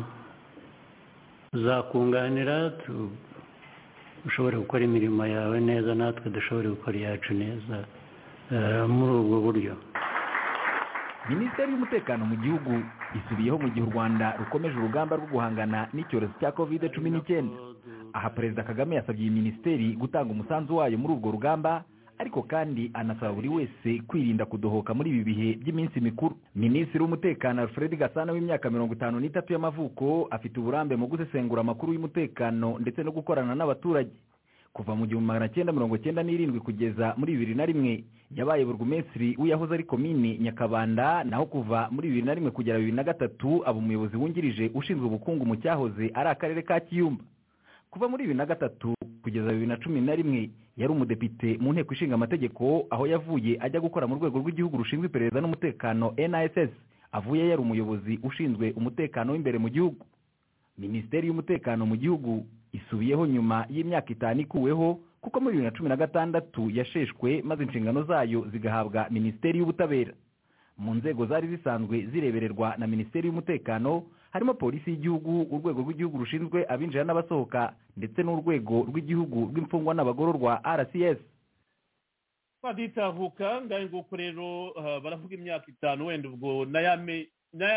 tuzakunganira ushobore gukora imirimo yawe neza, natwe dushobore gukora iyacu neza muri ubwo buryo. Minisiteri y'Umutekano mu gihugu isubiyeho mu gihe u Rwanda rukomeje urugamba rwo guhangana n'icyorezo cya COVID-19. Aha Perezida Kagame yasabye iyi minisiteri gutanga umusanzu wayo muri urwo rugamba, ariko kandi anasaba buri wese kwirinda kudohoka muri ibi bihe by'iminsi mikuru. Minisitiri w'Umutekano Alfred Gasana w'imyaka 53 y'amavuko afite uburambe mu gusesengura amakuru y'umutekano ndetse no gukorana n'abaturage. Kuva mu 1997 kugeza muri 2001 yabaye burugumesitiri w'yahoze ari komini Nyakabanda, naho kuva muri 2001 kugera 2003 aba umuyobozi wungirije ushinzwe ubukungu mu cyahoze ari akarere ka Kiyumba. Kuva muri 2003 kugeza 2011 yari umudepite mu nteko ishinga amategeko, aho yavuye ajya gukora mu rwego rw'igihugu rushinzwe iperereza n'umutekano NISS, avuye yari umuyobozi ushinzwe umutekano w'imbere mu gihugu. Minisiteri y'Umutekano mu gihugu isubiyeho nyuma y'imyaka 5 ikuweho, kuko muri 2016 yasheshwe maze inshingano zayo zigahabwa Minisiteri y'Ubutabera. Mu nzego zari zisanzwe zirebererwa na Minisiteri y'Umutekano harimo polisi y'igihugu, urwego rw'igihugu rushinzwe abinjira n'abasohoka, ndetse n'urwego rw'igihugu rw'imfungwa n'abagororwa RCS. Baditahuka nguko rero baravuga imyaka 5 wenda ubwo n'ayamezi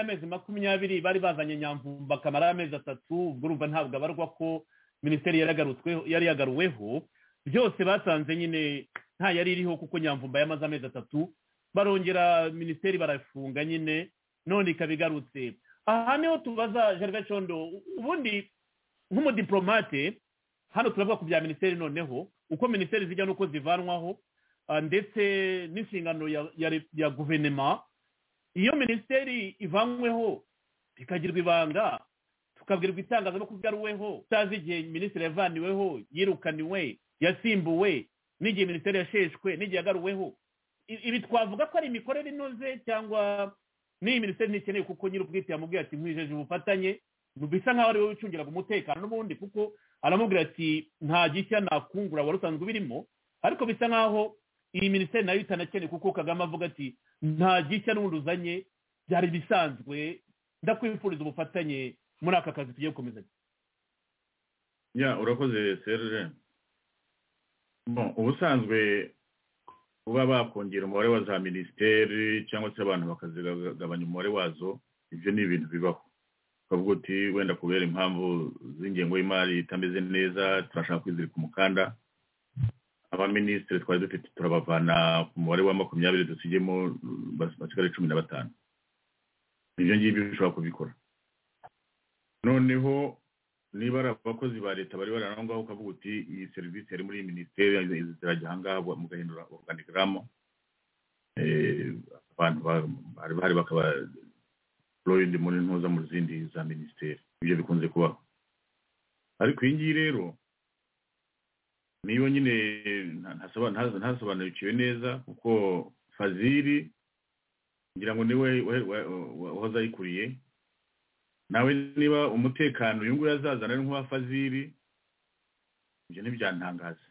20 bari bazanye Nyamvumba kamara amezi 3, ubwo urumva ntabwo abarwa ko minisiteri yari yagaruweho. Byose basanze nyine nta yari iriho kuko Nyamvumba yamaze amezi 3, barongera minisiteri barafunga nyine, none ikabigarutse. Aha niho tubaza Gervais Condo, ubundi nk'umudiplomate hano turavuga ku bya minisiteri noneho uko minisiteri zijya nuko zivanwaho, ndetse n'inshingano ya guverinoma. Iyo minisiteri ivanyweho ikagirwa ibanga, tukabwirwa itangazamakuru byaruweho, utazi igihe minisitiri yavaniweho, yirukaniwe, yasimbuwe, n'igihe minisiteri yasheshwe, n'igihe yagaruweho. Ibi twavuga ko ari imikorere inoze cyangwa n'iyi minisiteri ntikeneye kuko nyir'ubwite yamubwiye ati nkwijeje ubufatanye, bisa nkaho ari wowe wicungiraga umutekano n'ubundi, kuko aramubwira ati nta gishya nakungura wari usanzwe birimo, ariko bisa nkaho iyi minisiteri nayo itanakeneye kuko Kagame avuga ati nta gishya n'ubundi uzanye, byari bisanzwe, ndakwifuriza ubufatanye muri aka kazi tugiye gukomeza. Urakoze Serge. Ubusanzwe kuba bakongera umubare wa za minisiteri cyangwa se abantu bakazigabanya umubare wazo, ibyo ni ibintu bibaho. Ukavuga uti wenda kubera impamvu z'ingengo y'imari itameze neza turashaka kwizirika umukanda, abaminisitiri twari dufite turabavana ku mubare wa 20 dusigemo basigare 15. Ibyo ngibyo bishobora kubikora. Noneho niba ari abakozi ba leta bari barangaho ukavuga uti iyi serivisi yari muri minisiteri zirajya ahangaha mugahindura organigramme, abantu bari bakaba deployed muri ntuza mu zindi za minisiteri. Ibyo bikunze kubaho. Ariko iyi ngiyi rero niyo nyine ntasobanukiwe neza kuko Fazili ngira ngo niwe wahoze ayikuriye. Nawe niba umutekano uyu nguyu azazana ari nk'uwa Fazili ibyo ntibyantangaza.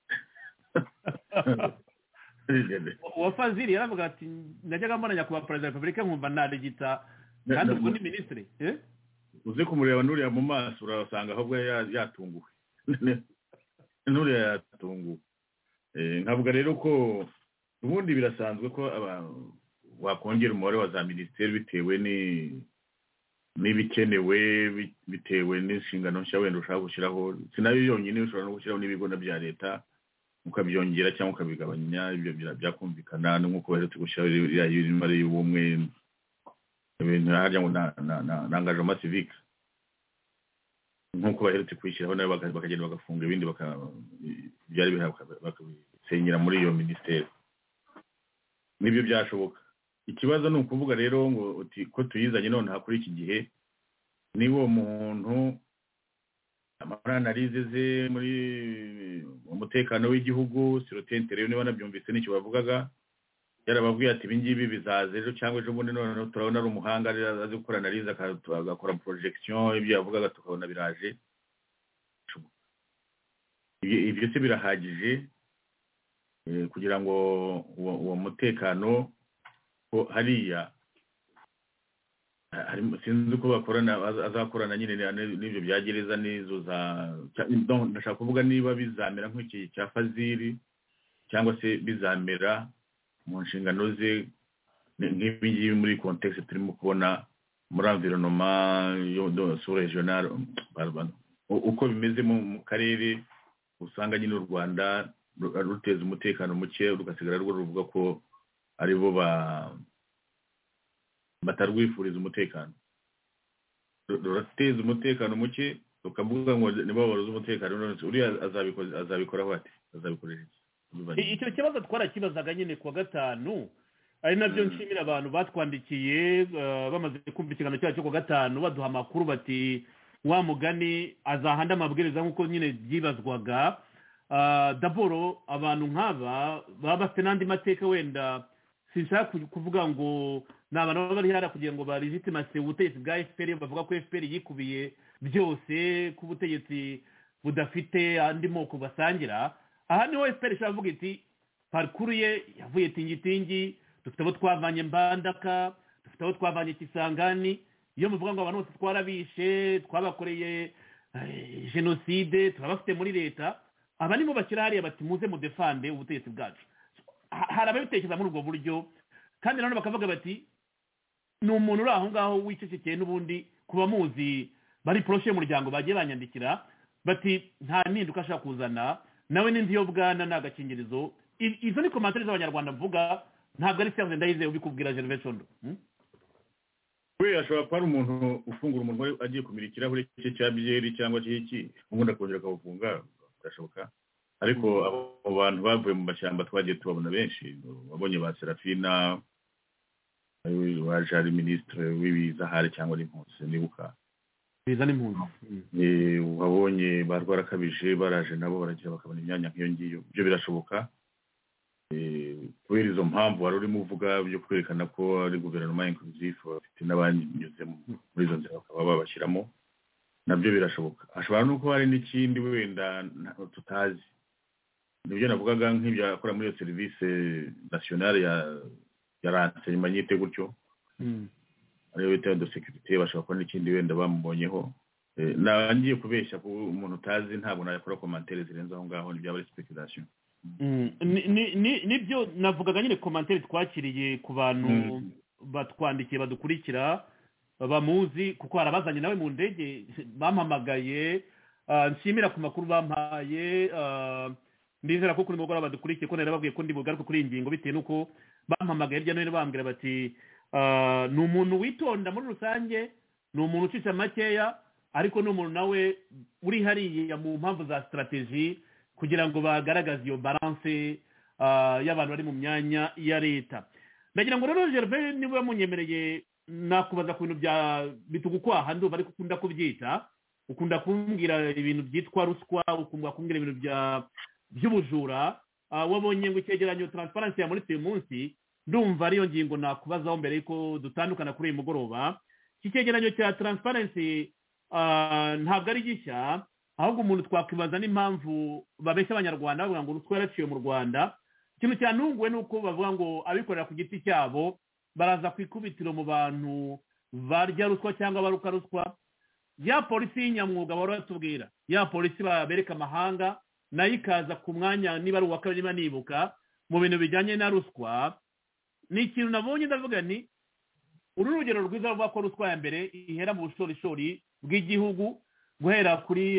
uwa Fazili yaravuga ati najyaga mbona nyakubahwa perezida wa repubulika nkumva naregita kandi ubwo ni minisitiri uze kumureba nuriya mu maso urasanga ahubwo yatunguwe. Nuriya yatunguwe. Nkavuga rero ko ubundi birasanzwe ko wakongera umubare wa za minisiteri bitewe n'ibikenewe bitewe n'inshingano nshya wenda ushaka gushyiraho. Sinayo yonyine ushobora no gushyiraho n'ibigo bya leta ukabyongera cyangwa ukabigabanya. Ibyo byakumvikana nk'uko baherutse gushyiraho iriya y'imari y'ubumwe ibintu harya ngo na engagement civique nk'uko baherutse kwishyiraho nayo bakagenda bagafunga ibindi byari bakabisenyera muri iyo minisiteri. Nibyo byashoboka. Ikibazo ni ukuvuga rero ngo ko tuyizanye none kuri iki gihe niba uwo muntu amaranalize ze muri umutekano w'igihugu sirotentere rero niba nabyumvise n'icyo bavugaga yarababwiye ati ibi ngibi bizaza ejo cyangwa ejo bundi none turabona ari umuhanga azi gukora analize agakora projection ibyo yavugaga tukabona biraje. Ibyo se birahagije kugira ngo uwo mutekano ko hariya sinzi uko bakorana azakorana nyine n'ibyo bya gereza n'izo ndashaka kuvuga niba bizamera nk'iki cya Fazili cyangwa se bizamera mu nshingano ze nk'ibi ngibi muri context turimo kubona muri environnement sur regional uko bimeze mu karere usanga nyine u Rwanda ruteza umutekano muke rugasigara rwo ruvuga ko ari bo batarwifuriza umutekano. Rurateza umutekano muke rukavuga ngo nibo baroza umutekano none uriya azabikoraho ati azabikoresha iki. Icyo kibazo twarakibazaga nyine kuwa gatanu ari nabyo nshimira abantu batwandikiye bamaze kumva ikiganiro cyacu cyo kuwa gatanu baduha amakuru bati wa mugani azahanda amabwiriza nk'uko nyine byibazwaga. Daboro abantu nk'aba baba bafite n'andi mateka wenda sinshaka kuvuga ngo ni abantu baba bari hara kugira ngo barizitimase ubutegetsi bwa FPR bavuga ko FPR yikubiye byose ko ubutegetsi budafite andi moko basangira. Aha niho FPR ishobora kuvuga iti parikuru ye yavuye tingitingi dufite abo twavanye Mbandaka dufite abo twavanye Kisangani. Iyo muvuga ngo abantu bose twarabishe twabakoreye jenoside turabafite muri leta aba nibo bashyira hariya bati muze mudefande ubutegetsi bwacu. Hari ababitekereza muri ubwo buryo kandi nanone bakavuga bati ni umuntu uri aho ngaho wicecekeye n'ubundi kuba muzi bari poroshe y'umuryango bagiye banyandikira bati nta mpinduka ashaka kuzana nawe n'indi yo bwana ni agakingirizo. Izo ni komantere z'abanyarwanda mvuga ntabwo ari Serge Ndayizeye ubikubwira Gervais Condo. We ashobora kuba ari umuntu ufungura umunwa agiye kumira ikirahure cye cya byeri cyangwa cy'iki ubundi akongera akawufunga birashoboka. Ariko abo bantu bavuye mu mashyamba twagiye tubabona benshi wabonye ba Serafina waje ari minisitiri w'ibiza hari cyangwa n'impunzi nibuka biza n'impunzi wabonye barwarakabije baraje nabo baragira bakabona imyanya nk'iyo ngiyo. Byo birashoboka kubera izo mpamvu wari urimo uvuga byo kwerekana ko ari guverinoma inclusive bafite n'abanyuze muri izo nzira bakaba babashyiramo nabyo birashoboka. Ashobora no kuba hari n'ikindi wenda tutazi. Nibyo navugaga nk'ibyo akora muri iyo serivisi nationale ya renseignement nyite gutyo ariyo bita de sécurité bashobora kuba n'ikindi wenda bamubonyeho. Nangiye kubeshya ku umuntu utazi ntabwo nakora commentaire zirenze aho ngaho nibyo aba speculation. Nibyo navugaga nyine commentaire twakiriye ku bantu batwandikiye badukurikira bamuzi kuko harabazanye nawe mu ndege bampamagaye. Nshimira ku makuru bampaye. Ndizera ko kuri mugoroba badukurikiye ko narababwiye ko ndi bugaruke kuri ingingo bitewe nuko bampamagaye hirya no hino bambwira bati ni umuntu witonda muri rusange ni umuntu ucisha makeya ariko ni umuntu nawe uri hariya mu mpamvu za strategy kugira ngo bagaragaze iyo balance y'abantu bari mu myanya ya leta. Ndagira ngo rero Gervais niba munyemereye nakubaza ku bintu bya bitugukwaha ndumva ariko ukunda kubyita ukunda kumbwira ibintu byitwa ruswa ukunda kumbwira ibintu by'ubujura wabonye ngo icyegeranyo transparency yamuritse uyu munsi ndumva ariyo ngingo nakubazaho mbere yuko dutandukana kuri uyu mugoroba iki cyegeranyo cya transparency ntabwo ari gishya ahubwo umuntu twakwibaza n'impamvu babeshya abanyarwanda bavuga ngo ruswa yaraciye mu Rwanda ikintu cyantunguwe ni uko bavuga ngo abikorera ku giti cyabo baraza ku ikubitiro mu bantu barya ruswa cyangwa baruka ruswa ya polisi y'inyamwuga bahora batubwira ya polisi babereka amahanga nayo ikaza ku mwanya niba ari uwa kabiri niba nibuka mu bintu bijyanye na ruswa ni ikintu nabonye ndavuga ni uru rugero rwiza ruvuga ko ruswa ya mbere ihera mu bushorishori bw'igihugu guhera kuri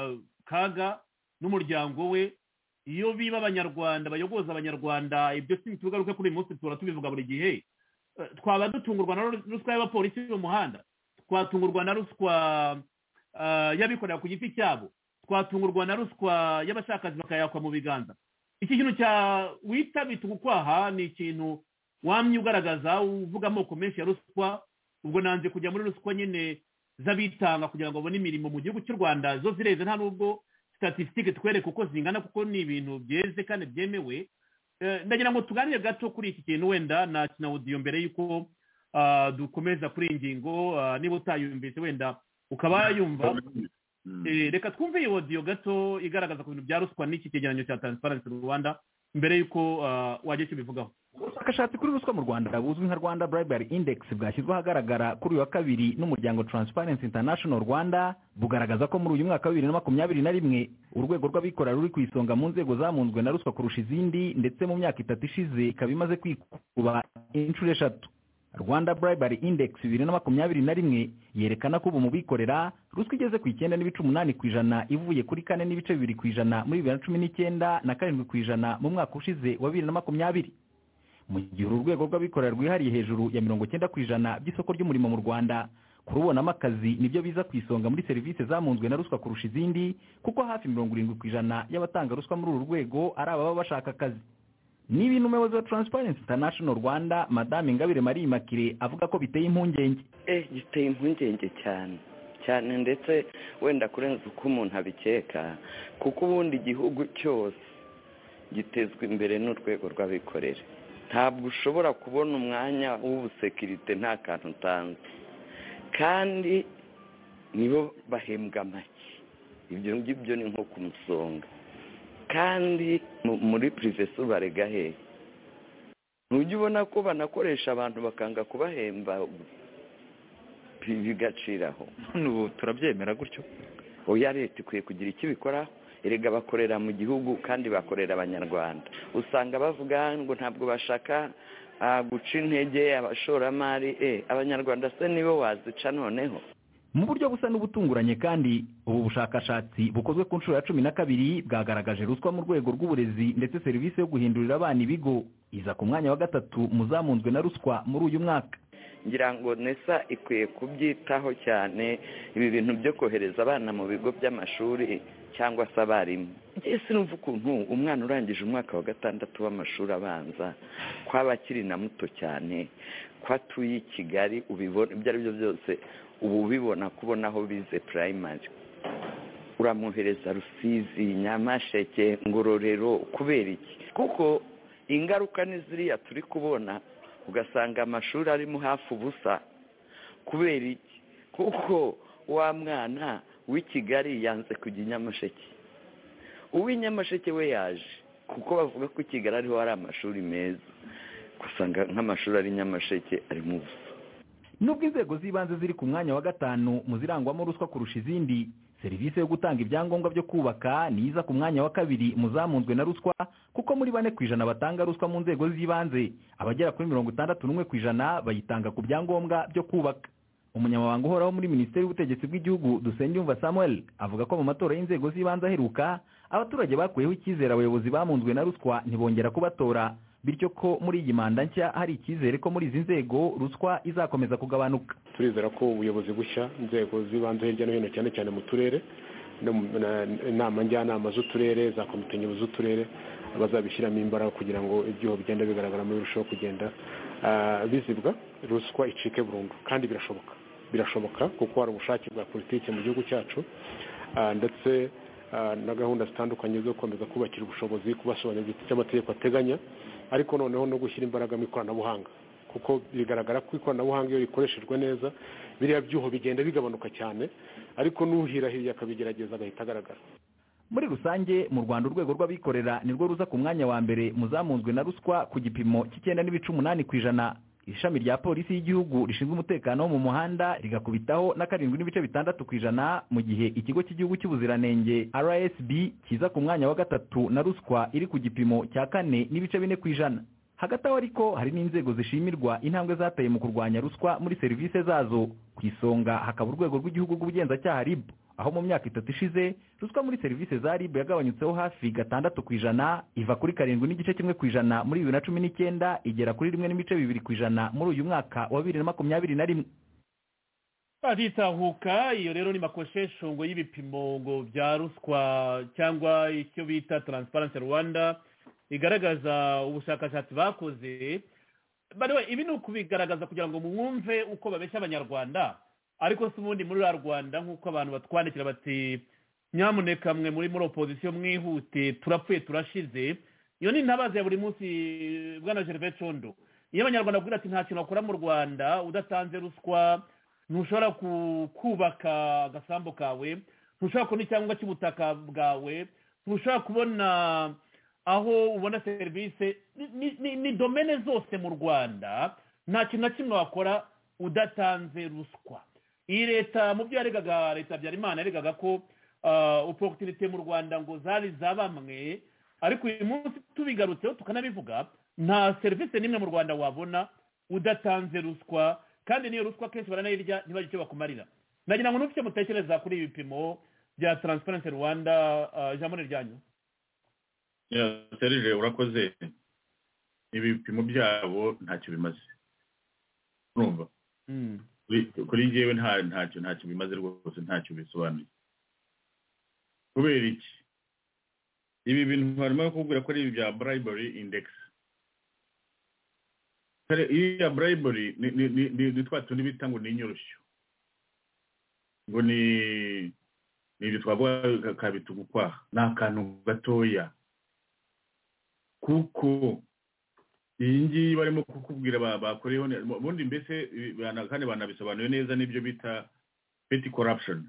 Kaga n'umuryango we iyo biba abanyarwanda bayogoza abanyarwanda ibyo si tugaruke kuri uyu munsi tura tubivuga buri gihe twaba dutungurwa na ruswa y'abapolisi mu muhanda twatungurwa na ruswa y'abikorera ku giti cyabo twatungurwa na ruswa y'abashakazi bakayakwa mu biganza iki kintu cya wita bitugukwaha ni ikintu wamye ugaragaza uvuga amoko menshi ya ruswa ubwo nanze kujya muri ruswa nyine z'abitanga kugira ngo babone imirimo mu gihugu cy'u Rwanda zo zireze nta nubwo statistique twereka uko zingana kuko ni ibintu byeze kandi byemewe ndagira ngo tuganire gato kuri iki kintu wenda na audio mbere yuko dukomeza kuri iyi ngingo niba utayumvise wenda ukaba yumva reka twumve iyo audio gato igaragaza ku bintu bya ruswa n'iki cyegeranyo cya Transparency Rwanda mbere yuko wajya kibivugaho ubushakashatsi kuri ruswa mu Rwanda buzwi nka Rwanda Bribery Index bwashyizwe ahagaragara kuri uyu wa kabiri n'umuryango Transparency International Rwanda bugaragaza ko muri uyu mwaka wa 2021 urwego rw'abikorera ruri ku isonga mu nzego zamunzwe na ruswa kurusha izindi ndetse mu myaka 3 ishize kabimaze kwikuba inshuro 3 Rwanda Bribery Index 2021 yerekana ko ubu mu bikorera ruswa igeze ku 9.8% ivuye kuri 4.2% muri 2019 na 7% mu mwaka ushize wa 2020 mu gihe urwego rw'abikorera rwihariye hejuru ya 90% by'isoko ry'umurimo mu Rwanda kurubonamo akazi nibyo biza ku isonga muri serivisi zamunzwe na ruswa kurusha izindi kuko hafi 70% y'abatanga ruswa muri uru rwego ari ababa bashaka akazi ni ibintu umuyobozi wa Transparency International Rwanda Madame Ingabire Marie Immaculée avuga ko biteye impungenge giteye impungenge cyane ndetse wenda kurenza uko umuntu abikeka kuko ubundi igihugu cyose gitezwe imbere n'urwego rw'abikorera ntabwo ushobora kubona umwanya w'ubusekirite nta kantu utanze kandi nibo bahembwa make ibyo ngibyo ni nko kumusonga kandi muri privé barega he ntujya ubona ko banakoresha abantu bakanga kubahemba bigaciraho n'ubu turabyemera gutyo oya leta ikwiye kugira icyo bikora erega bakorera mu gihugu kandi bakorera abanyarwanda usanga bavuga ngo ntabwo bashaka guca intege abashoramari abanyarwanda se nibo wazica noneho mu buryo busa n'ubutunguranye kandi ubu bushakashatsi bukozwe ku nshuro ya 12 bwagaragaje ruswa mu rwego rw'uburezi ndetse serivisi yo guhindurira abana ibigo iza ku mwanya wa 3 muzamunzwe na ruswa muri uyu mwaka ngira ngo nesa ikwiye kubyitaho cyane ibi bintu byo kohereza abana mu bigo by'amashuri cyangwa se abarimu ese numva ukuntu umwana urangije umwaka wa 6 w'amashuri abanza kwaba akiri na muto cyane kwatuye i Kigali ubibona ibyo ari byo byose ubu bibona kubona aho bize primary uramwohereza Rusizi Nyamasheke Ngororero kubera iki kuko ingaruka ni ziriya turi kubona ugasanga amashuri arimo hafi ubusa kubera iki kuko wa mwana w'i Kigali yanze kujya Nyamasheke uw'inyamasheke we yaje kuko bavuga ko Kigali ariho hari amashuri meza gusanga nk'amashuri ari Nyamasheke ari mu busa nubwo inzego z'ibanze ziri ku mwanya wa 5 mu zirangwamo ruswa kurusha izindi serivisi yo gutanga ibyangombwa byo kubaka niza ku mwanya wa 2 muzamunzwe na ruswa kuko muri 4% batanga ruswa mu nzego z'ibanze abagera kuri 61% bayitanga ku byangombwa byo kubaka umunyamabanga uhoraho muri Minisiteri y'Ubutegetsi bw'Igihugu Dusengiyumva Samuel avuga ko mu matora y'inzego z'ibanze aheruka abaturage bakuyeho icyizere abayobozi bamunzwe na ruswa ntibongera kubatora bityo ko muri iyi manda nshya hari icyizere ko muri izi nzego ruswa izakomeza kugabanuka turizera ko ubuyobozi bushya inzego z'ibanze hirya no hino cyane cyane mu turere inama njyanama z'uturere za komite nyobozi z'uturere bazabishyiramo imbaraga kugira ngo ibyuho bigenda bigaragara muri birushaho kugenda bizibwa, ruswa icike burundu. Kandi birashoboka kuko hari ubushake bwa politiki mu gihugu cyacu ndetse na gahunda zitandukanye zo gukomeza kubakira ubushobozi, kubasobanurira icyo amategeko ateganya, ariko noneho no gushyira imbaraga mu ikoranabuhanga, kuko bigaragara ko ikoranabuhanga iyo rikoreshejwe neza biriya byuho bigenda bigabanuka cyane, ariko n'uhirahiriye akabigerageza agahita agaragara. Muri rusange mu Rwanda urwego rw'abikorera nirwo ruza ku mwanya wa mbere muzamunzwe na ruswa ku gipimo cy'9.8%. Ishami rya polisi y'igihugu rishinzwe umutekano wo mu muhanda rigakubitaho na 7.6%, mu gihe ikigo cy'igihugu cy'ubuziranenge RSB kiza ku mwanya wa gatatu na ruswa iri ku gipimo cya 4.4%. Hagati aho ariko hari n'inzego zishimirwa intambwe zateye mu kurwanya ruswa muri serivisi zazo. Ku isonga hakaba urwego rw'igihugu rw'ubugenzacyaha RIB, aho mu myaka 3 ishize ruswa muri serivisi za RIB yagabanyutseho hafi 6% iva kuri 7.1% muri 2019 igera kuri 1.2% muri uyu mwaka wa 2021. Aditahuka iyo rero ni makoshesho ngo y'ibipimo ngo bya ruswa cyangwa icyo bita Transparency Rwanda igaragaza ubushakashatsi bakoze. Ibi ni ukubigaragaza kugira ngo mwumve uko babeshya abanyarwanda, ariko si ubundi muri Rwanda nk'uko abantu batwandikira bati nyamuneka mwe muri opposition mwihute turapfuye turashize. Iyo ni ntabaza ya buri munsi bwana Gervais Condo. Iyo abanyarwanda bavuga ati nta kintu bakora mu Rwanda udatanze ruswa, ntushobora kubaka agasambu kawe, ntushobora kubona icyangombwa cy'ubutaka bwawe, ntushobora kubona aho ubona serivisi, ni domene zose mu Rwanda nta kintu na kimwe wakora udatanze ruswa. Iyi leta mu byo yaregaga, leta Habyarimana yaregaga ko opportunity mu Rwanda ngo zari zabamwe, ariko uyu munsi tubigarutseho tukanabivuga, nta serivisi nimwe mu Rwanda wabona udatanze ruswa, kandi niyo ruswa kenshi baranayirya ntibagire icyo bakumarira. Nagira ngo n'ufite mutekereza kuri ibi bipimo bya Transparency Rwanda, ijambo ryanyu. Serge urakoze. Ibi bipimo byabo ntacyo bimaze, urumva? Kuri njyewe ntacyo bimaze rwose, ntacyo bisobanuye. Kubera iki? Ibi bintu barimo kubwira ko ari ibi bya bribery index. Iyi ya bribery ni twatundi bita ngo ni inyoroshyo, ngo ni twavuga kabitugukwaha, ni akantu gatoya, kuko iyi ngiyi barimo kukubwira bakoreho ubundi mbese kandi banabisobanuye neza n'ibyo bita petty corruption.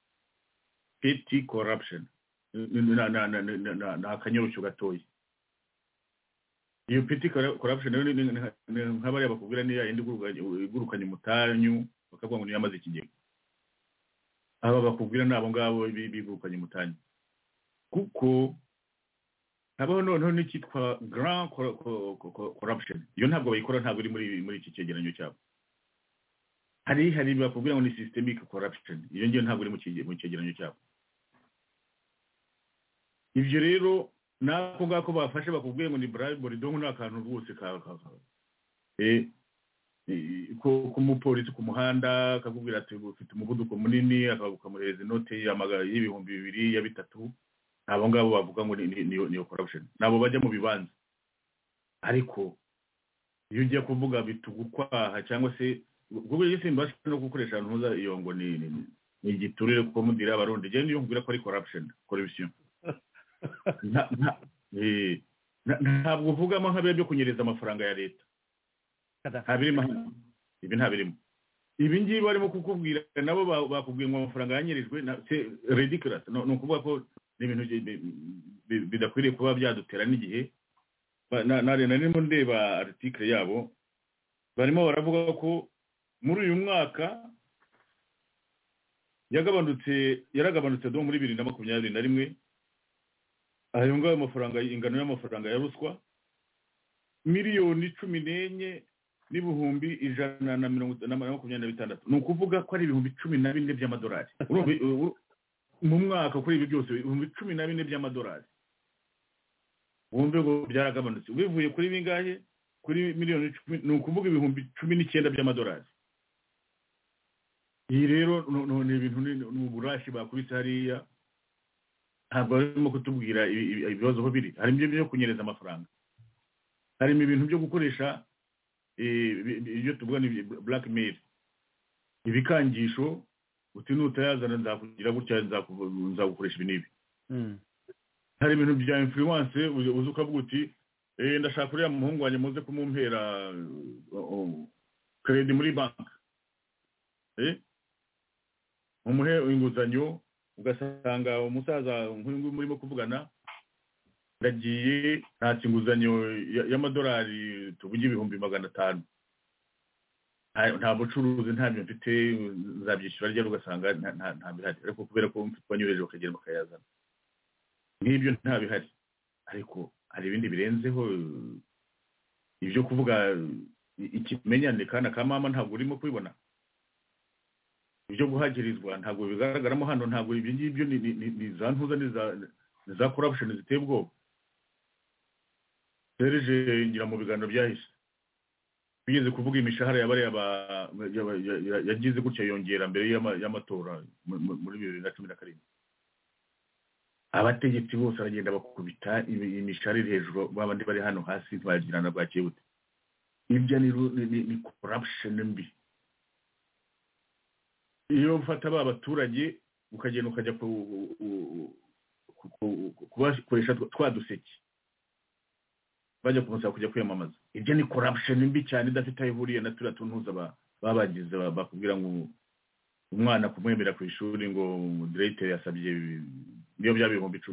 Ni akanyoroshyo gatoya. Iyo petty corruption rero ni nk'abariya bakubwira niya yindi igurukanye umutanyu bakavuga ngo niyamaze ikigega. Aba bakubwira nabo ngabo bigurukanye umutanyu, kuko habaho noneho n'ikitwa grand corruption. Iyo ntabwo bayikora, ntabwo iri muri iki cyegeranyo cyabo. Hari bakubwira ngo ni systemic corruption, iyo ngiyo ntabwo iri mu cyegeranyo cyabo. Ibyo rero nako ngako bafashe bakubwiye ngo ni bribery, donc ni akantu rwose ku mupolisi ku muhanda akakubwira ati ufite umuvuduko munini, akamuhereza inote y'ibihumbi 2 ya 3. Abo ngabo bavuga ngo ni corruption, nabo bajya mu bibanza. Ariko iyo ugiye kuvuga bitugukwaha cyangwa se ubwo yise mbasha no gukoresha ntuza iyo ngo ni igiturire kuko mudira abarundi, je niyo nkubwira ko ari corruption. Ntabwo uvugamo nk'abiye byo kunyereza amafaranga ya leta. Ibi ntabirimo. Ibi ngibi barimo kukubwira nabo bakubwiye ngo amafaranga yanyerijwe, c'est ridiculous. No kuvuga ko n'ibintu bidakwiriye kuba byadutera n'igihe. Narimo ndeba article yabo barimo baravuga ko muri uyu mwaka yaragabanutse do muri 2021, ayo ngayo amafaranga, ingano y'amafaranga ya ruswa miliyoni 11,126. Ni ukuvuga ko ari ibihumbi 14 by'amadolari mu mwaka. Kuri ibi byose ibihumbi 14 by'amadolari, wumve ngo byaragabanutse bivuye kuri bingahe? Kuri miliyoni 10, ni ukuvuga ibihumbi 19 by'amadolari. Iyi rero ni ibintu ni uburashi bakubise hariya. ntabwo barimo kutubwira ibibazo aho biri. Harimo ibyo kunyereza amafaranga, harimo ibintu byo gukoresha ibyo tuvuga ni blackmail, ibikangisho uti nutayazana nzakugira gutya nzagukoresha ibi n'ibi. Hari ibintu bya influence uzi ukavuga uti ndashaka uriya muhungu wanjye muze kumumpera credit muri banki, umuhe inguzanyo, ugasanga umusaza nk'uyu murimo kuvugana ndagiye nta inguzanyo y'amadolari tuvuge 500,000, nta bucuruzi ntabyo mfite nzabyishyura rya, ugasanga nta bihari, ariko kubera ko mfite banyureje bakagera bakayazana. Nk'ibyo nta bihari, ariko hari ibindi birenzeho ibyo kuvuga ikimenyane kana ka mama ntabwo urimo kubibona, ibyo guhagirizwa ntabwo bigaragaramo hano, ntabwo ibyo ngibyo ni za ntuza ni za corruption ziteye ubwoba. Serge ngira mu biganiro byahise bigeze kuvuga imishahara yabare yagize gutya yongera mbere y'amatora muri 2017. Abategetsi bose aragenda bakubita imishahara iri hejuru, babandi bari hano hasi bagirana bwakiye bute. Ibyo ni corruption mbi. Iyo ufata abaturage ukagenda ukajya kubakoresha twaduseke bajya kumusaba kujya kwiyamamaza, ibyo ni corruption mbi cyane idafite aho ihuriye na turiya tuntuza babagize bakubwira ngo umwana kumwemera ku ishuri ngo directeur yasabye niyo bya 10,000.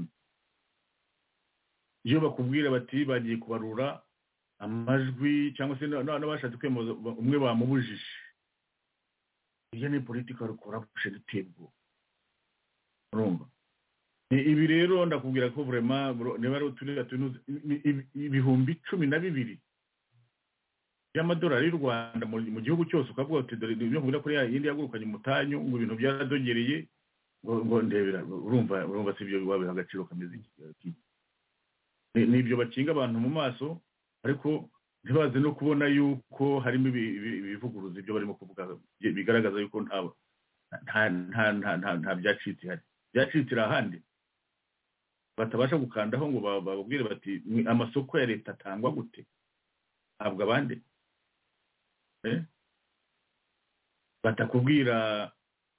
Iyo bakubwira bati bagiye kubarura amajwi cyangwa se n'abashatse kwemeza umwe bamubujije, iyo ni political corruption itebwo. Urumva ibi rero ndakubwira ko vraiment niba ari turiya tunuza 12,000 y'amadolari y'u Rwanda mu gihugu cyose, ukavuga ati dore ibyo nkubwira ko yindi yagurukanye umutanyu ngo ibintu byaradogereye ngo ndebera. Urumva si byo wabiha agaciro kameze iki. Nibyo bakinga abantu mu maso, ariko ntibaze no kubona yuko harimo ibivuguruzi ibyo barimo kuvuga bigaragaza yuko nta byacitse hari, byacitse ahandi batabasha gukandaho ngo bababwire bati amasoko ya leta atangwa gute, ntabwo abandi batakubwira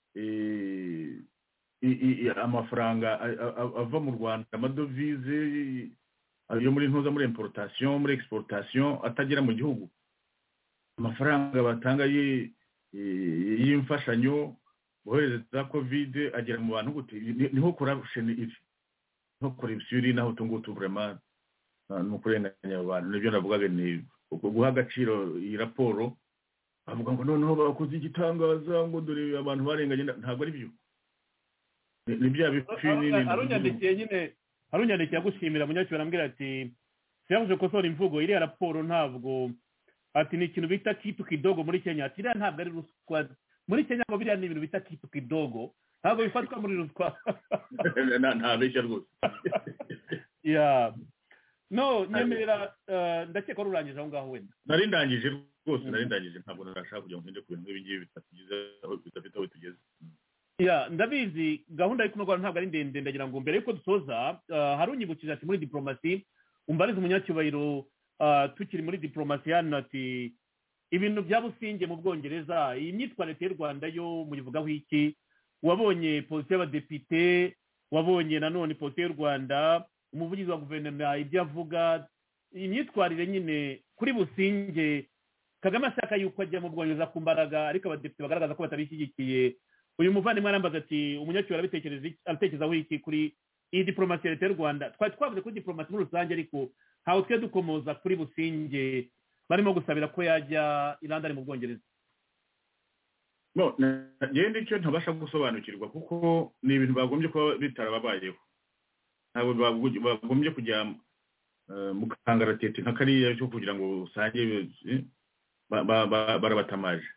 amafaranga ava mu Rwanda, amadovize yo muri ntuza, muri importation, muri exportation atagera mu gihugu, amafaranga batanga y'imfashanyo bohereza za covid agera mu bantu gute. Niho corruption iri, no corruption iri naho tungutu vraiment no kurenganya abantu. Nibyo navugaga ni guha agaciro iyi raporo, bavuga ngo noneho bakoze igitangaza ngo dore abantu barenganye, ntabwo ari byo. Ni bya bipfini arunyandikiye gushimira Munyakibara ambwira ati siyaje kosora imvugo iriya raporo ntabwo ati ni ikintu bita kitu kidogo muri Kenya, ati iriya ntabwo ari ruswa muri Kenya, ngo biriya ni ibintu bita kitu kidogo, ntabwo bifatwa muri ruswa. nta beshya rwose. Yeah, no nyemerera ndakeka rurangije aho ngaho wenda. Nari ndangije rwose, ntabwo narashaka kujya mu kindi bintu nk'ibi bitafite aho tugeze. Yeah, ndabizi gahunda yo kunogora ntabwo ari ndende, ndagira ngo mbere yuko dusoza harunyibukije ati muri diplomasi umbariza Umunyacyubahiro tukiri muri diplomasi hano ati ibintu bya Businge mu Bwongereza, iyi myitwarire y'u Rwanda yo muyivugaho iki? Wabonye polisi y'abadepite, wabonye nanone polisi y'u Rwanda, umuvugizi wa guverinoma ibyo avuga, imyitwarire nyine kuri Businge. Kagame ashaka yuko ajya mu Bwongereza ku mbaraga, ariko abadepite bagaragaza ko batabishyigikiye. Uyu muvandimwe arambaza ati Umunyacyubahiro abitekerezaho iki kuri iyi diplomasi ya leta y'u Rwanda? Twari twavuze kuri diplomasi muri rusange, ariko ntawe twe dukomoza kuri Businge barimo gusabira ko yajya Iranda mu Bwongereza. No, ngende icyo ntabasha gusobanukirwa kuko ni ibintu bagombye kuba bitarababayeho. Ntabwo bagombye kujya mu kangaratete nka kariya cyo kugira ngo usange barabatamaje.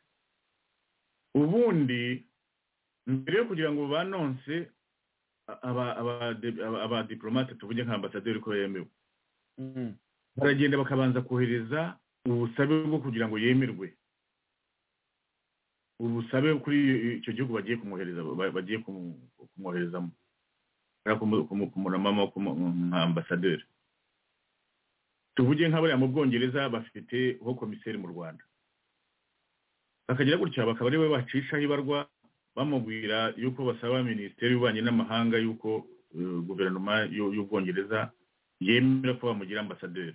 Ubundi mbere yo kugira ngo banonse aba diplomate tuvuge nka ambasaderi ko yemewe, baragenda bakabanza kohereza ubusabe bwo kugira ngo yemerwe, ubusabe kuri icyo gihugu bagiye kumwoherezamo. kumuramamo nka ambasaderi. Tuvuge nk'abari mu Bwongereza bafite ho komiseri mu Rwanda, bakagira gutya bakaba ari we bacishaho ibarwa bamubwira yuko basaba minisiteri y'ububanyi n'amahanga yuko guverinoma y'Ubwongereza yemera ko bamugira ambasaderi.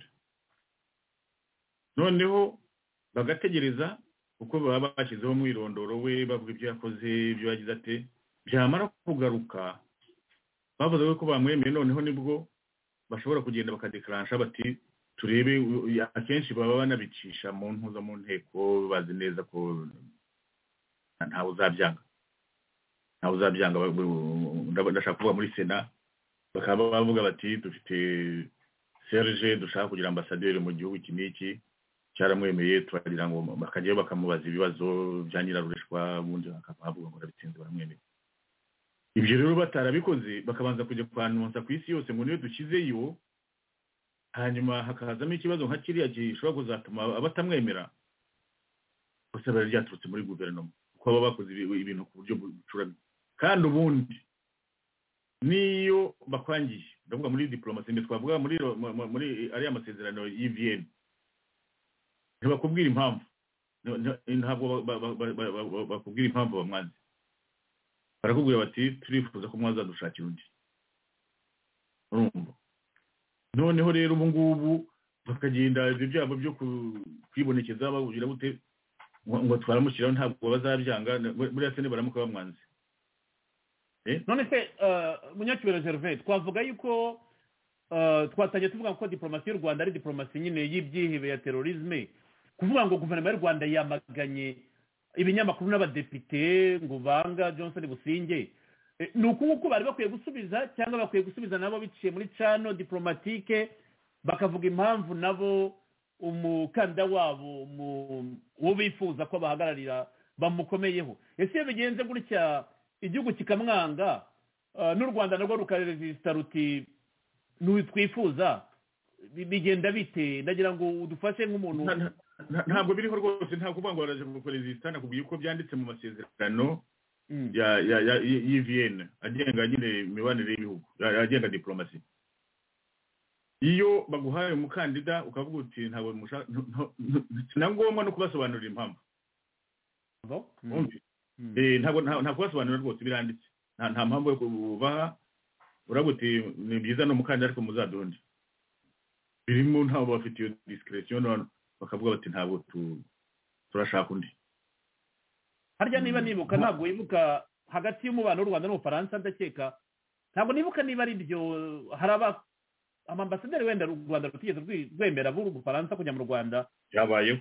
Noneho bagategereza uko baba bashyizeho mwirondoro we bavuga ibyo yakoze ibyo yagize ate, byamara kugaruka bavuze ko bamwemeye, noneho nibwo bashobora kugenda bakadekaransha bati turebe. Akenshi baba banabicisha mu ntuza mu nteko, bazi neza ko ntawe uzabyanga, ndashaka kuvuga muri Sena, bakaba bavuga bati dufite Serge dushaka kugira ambasaderi mu gihugu iki n'iki, cyaramwemeye turagira ngo bakajyayo bakamubaza ibibazo bya nyirarureshwa, ubundi bakavuga ngo ndabitsinze baramwemeye. Ibyo rero batarabikoze bakabanza kujya kwanonsa ku isi yose ngo niyo dushyizeyo, hanyuma hakazamo ikibazo nka kiriya gishobora kuzatuma abatamwemera, gusa bari ryaturutse muri guverinoma kuko baba bakoze ibintu ku buryo bucuramye. Kandi ubundi niyo bakwangiye, ndavuga muri diplomasi, ndetse twavuga muri ariya masezerano y'Vienne, ntibakubwira impamvu, ntabwo bakubwira impamvu bamwanze, barakubwira bati turifuza ko mwazadushakira undi. Noneho rero ubu ngubu bakagenda ibyo byabo byo kwibonekeza babugira bute ngo twaramushyiraho, ntabwo bazabyanga buriya se baramuka bamwanze. None se Munyacyubahiro Gervais, twavuga yuko twatangiye tuvuga ko diplomasi y'u Rwanda ari diplomasi nyine y'ibyihebe ya terorisme, kuvuga ngo guverinoma y'u Rwanda yamaganye ibinyamakuru n'abadepite ngo banga Johnson Businge. Ni uko bari bakwiye gusubiza, cyangwa bakwiye gusubiza nabo biciye muri cano diplomatike, bakavuga impamvu nabo umukandida wabo uwo bifuza ko bahagararira bamukomeyeho. Ese iyo bigenze gutya igihugu kikamwanga, n'u Rwanda narwo rukaresista ruti ntitwifuza, bigenda bite? Ndagira ngo udufashe nk'umuntu. Ntabwo biriho rwose, nta kuvuga ngo baraje gukoresista, nakubwiye uko byanditse mu masezerano ya Vienne agenga nyine imibanire y'ibihugu, agenga diplomasi. Iyo baguhaye umukandida ukavuga uti ntabwo na ngombwa no kubasobanurira impamvu, nta kubasobanurira rwose, biranditse, nta mpamvu yo kubaha. Uraguti ni byiza no mukandida ariko muzadundi, birimo ntabwo bafite iyo discretion, bakavuga bati ntabwo turashaka undi. Harya niba nibuka, ntabwo wibuka hagati y'umubano w'u Rwanda n'Ubufaransa, ndakeka ntabwo nibuka niba ari byo, hari amambasaderi wenda u Rwanda rutigeze rwemera b'Ubufaransa kujya mu Rwanda. Byabayeho,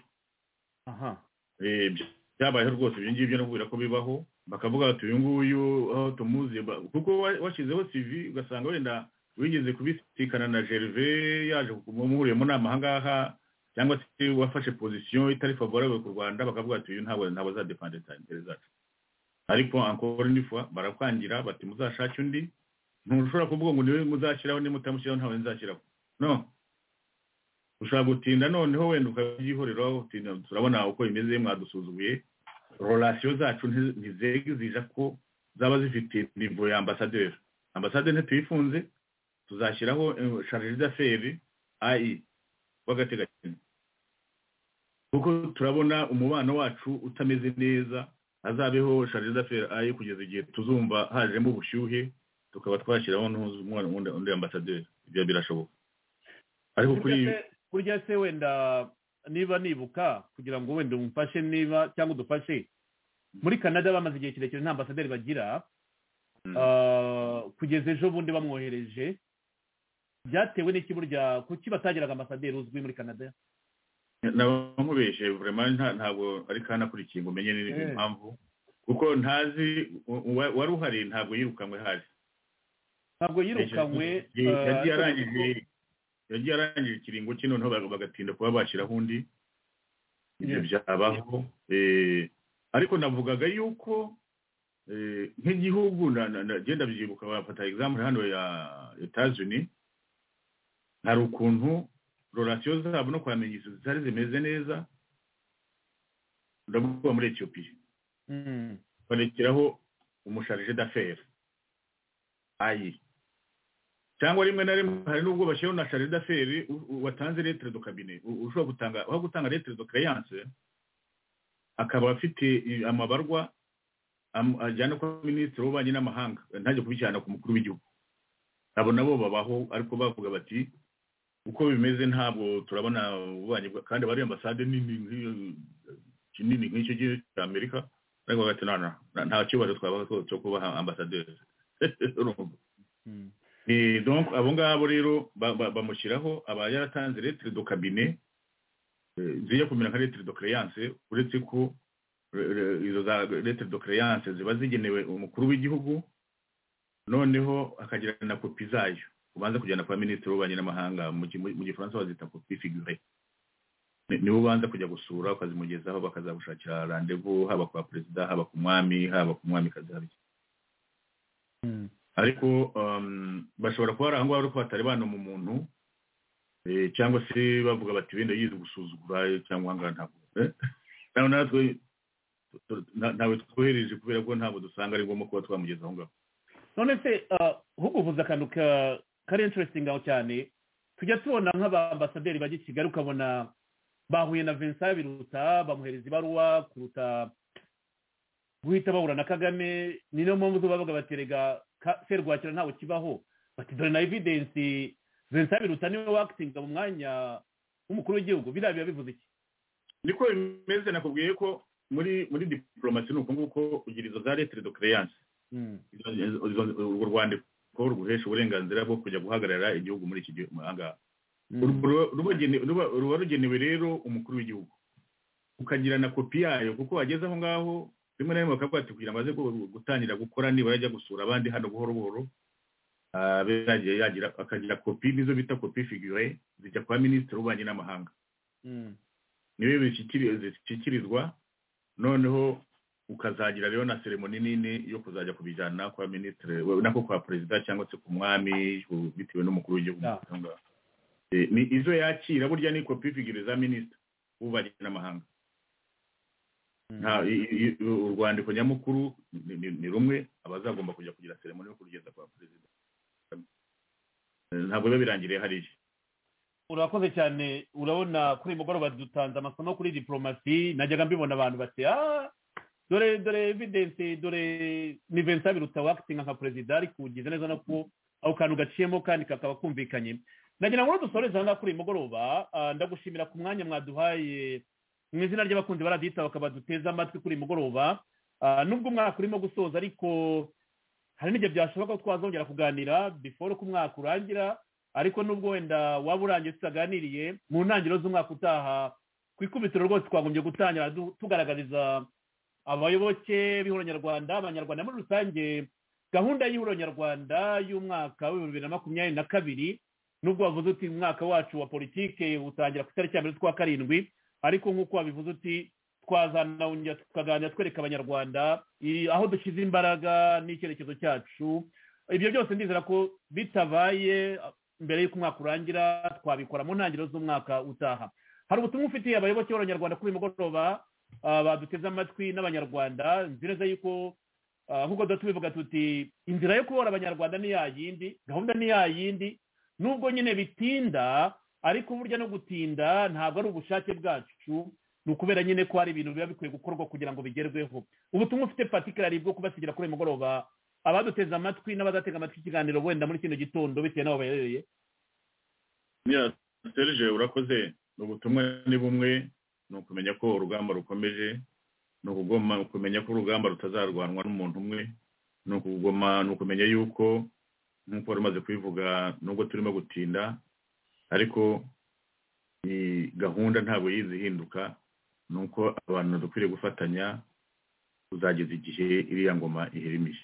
byabayeho rwose, ibyo ngibyo nakubwira ko bibaho, bakavuga bati uyu nguyu aho tumuzi, kuko washyizeho CV ugasanga wenda wigeze kubisikana na Gervais yaje kumuhuriye mu nama ahangaha, cyangwa se wafashe position itari favorable ku Rwanda, bakavuga ati uyu ntabwo azadefendre intérêt zacu. Ariko encore une fois barakwangira bati muzashake undi, ntushobora kuvuga ngo niwe muzashyiraho, ni mutamushyiraho ntawe nzashyiraho. No, ushaka gutinda noneho wenda ukabyihoreraho, turabona uko imeze, mwadusuzuguye, relation zacu ntizegizija ko zaba zifite niveau ya ambassadeur. Ambassadeur ntituyifunze, tuzashyiraho chargé d'affaires AI w'agateganyo, kuko turabona umubano wacu utameze neza, hazabeho chargé d'affaires AI kugeza igihe tuzumva hajemo ubushyuhe, tukaba twashyiraho undi ambassadeur. Ibyo birashoboka, ariko kurya se wenda niba nibuka, kugira ngo wenda umfashe niba cyangwa udufashe, muri Canada bamaze igihe kirekire nta ambassadeur bagira, kugeza ejo bundi bamwohereje. Byatewe n'iki burya, kuki batagiraga ambassadeur uzwi muri Canada? Nkubeshe vraiment ntabwo ari kanakurikiye ngo menye n'impamvu, kuko ntazi wari uhari, ntabwo yirukanwe hari, ntabwo yirukanwe, yagiye arangije ikiringo cye, noneho bagatinda kuba bashyiraho undi. Ibyo byabaho, ariko navugaga yuko nk'igihugu genda byibuka, bafata example hano ya Etats-Unis, hari ukuntu relation zabo no kwamenya zitari zimeze neza. Ndavuga muri Ethiopia, barekeraho umusharije d'affaires AI, cyangwa rimwe na rimwe hari n'ubwo bashyiraho na charge d'affaires watanze lettre de cabinet ushobora gutanga aho gutanga lettre de créance akaba afite amabarwa ajyana kwa minisitiri w'ububanyi n'amahanga ntajya kubijyana ku mukuru w'igihugu abo nabo babaho ariko bavuga bati uko bimeze ntabwo turabona ububanyi kandi bari ambasade nini nk'icyo gihe cya Amerika ariko bati nta kibazo twaba cyo kuba ambasaderi donc abo ngabo rero bamushyiraho aba yaratanze lettre de cabinet zijya kumera nka lettre de créance uretse ko izo za lettre de créance ziba zigenewe umukuru w'igihugu noneho akagira na kopi zayo ubanza kujyana kwa minisitiri w'ububanyi n'amahanga mu gifaransa bazita kopi figure nibo ubanza kujya gusura ukazimugezaho bakazagushakira rendez-vous haba kwa perezida haba ku mwami haba ku mwami kazabi ariko bashobora kuba ari aho ngaho ariko batari bana mu muntu cyangwa se bavuga bati wenda yize gusuzugura cyangwa ngaha ntabwo natwe ntawe twohereje kubera ko ntabwo dusanga ari ngombwa kuba twamugeza aho ngaho none se ahubwo uvuze akantu kari interesting aho cyane tujya tubona nk'abambasaderi bajya i Kigali ukabona bahuye na Vincent Biruta bamuhereza ibaruwa kuruta guhita bahura na Kagame ni niyo mpamvu bavuga baterega serwakira ntawe kibaho bati dore na evidence Vincent Biruta niwe wakitinga mu mwanya w'umukuru w'igihugu biriya bivuze iki niko bimeze nakubwiye ko muri diplomasi nuko nguko ugira izo za lettre de créance urwo rwandiko ruguhesha uburenganzira bwo kujya guhagarara igihugu muri iki gihugu ruba rugenewe rero umukuru w'igihugu ukagira na kopi yayo kuko wageze aho ngaho rimwe na rimwe bakavuga ati kugira ngo aze gutangira gukora niba yajya gusura abandi hano buhoro buhoro akagira kopi nizo bita kopi figure zijya kwa minisitiri w'ububanyi n'amahanga niwe bishyikirizwa noneho ukazagira rero na seremoni nini yo kuzajya kubijyana kwa minisitiri nako kwa perezida cyangwa se ku mwami bitewe n'umukuru w'igihugu ni izo yakira burya ni kopi figure za minisitiri w'ububanyi n'amahanga urwandiko nyamukuru ni rumwe abazagomba kujya kugira seremoni yo kurugeza kwa perezida ntabwo biba birangiriye hariya urakoze cyane urabona kuri mugoroba dutanze amasomo kuri diplomasi najyaga mbibona abantu bati dore evidence dore ni Vincent Biruta wakitinga nka perezida ariko ugize neza no ko aho kantu gaciyemo kandi kakaba kumvikanye nagira ngo dusoreze hano kuri mugoroba ndagushimira ku mwanya mwaduhaye mu izina ry'abakunzi baradita bakaba duteza amatwi kuri mugoroba nubwo umwaka urimo gusoza ariko hari n'igihe byashoboka ko twazongera kuganira before ko umwaka urangira ariko nubwo wenda waba urangiye tutaganiriye mu ntangiriro z'umwaka utaha ku ikubitiro rwose twagombye gutangira tugaragariza abayoboke b'ihuriro nyarwanda abanyarwanda muri rusange gahunda y'ihuriro nyarwanda y'umwaka wa 2022 nubwo wavuze uti umwaka wacu wa politike utangira ku itariki ya 1/7 ariko nk'uko wabivuze uti twazana tukaganira twereka abanyarwanda aho dushyize imbaraga n'icyerekezo cyacu ibyo byose ndizera ko bitabaye mbere y'uko umwaka urangira twabikora mu ntangiriro z'umwaka utaha hari ubutumwa ufitiye abayoboke b'abanyarwanda kuri mugoroba baduteze amatwi n'abanyarwanda nzi neza yuko nk'uko tubivuga tuti inzira yo kubora abanyarwanda ni yayindi gahunda ni yayindi nubwo nyine bitinda ariko burya no gutinda ntabwo ari ubushake bwacu ni ukubera nyine ko hari ibintu biba bikwiye gukorwa kugira ngo bigerweho ubutumwa ufite particularly bwo kubasigira kuri mugoroba abaduteze amatwi n'abazatega amatwi ikiganiro wenda muri kino gitondo bitewe n'aho baherereye Serge urakoze ubutumwa ni bumwe ni ukumenya ko urugamba rukomeje ni ukumenya ko urugamba rutazarwanwa n'umuntu umwe ni ukumenya yuko nk'uko wari umaze kubivuga nubwo turimo gutinda ariko ni gahunda ntabwo yize ihinduka ni uko abantu dukwiriye gufatanya kuzageza igihe iriya ngoma ihirimije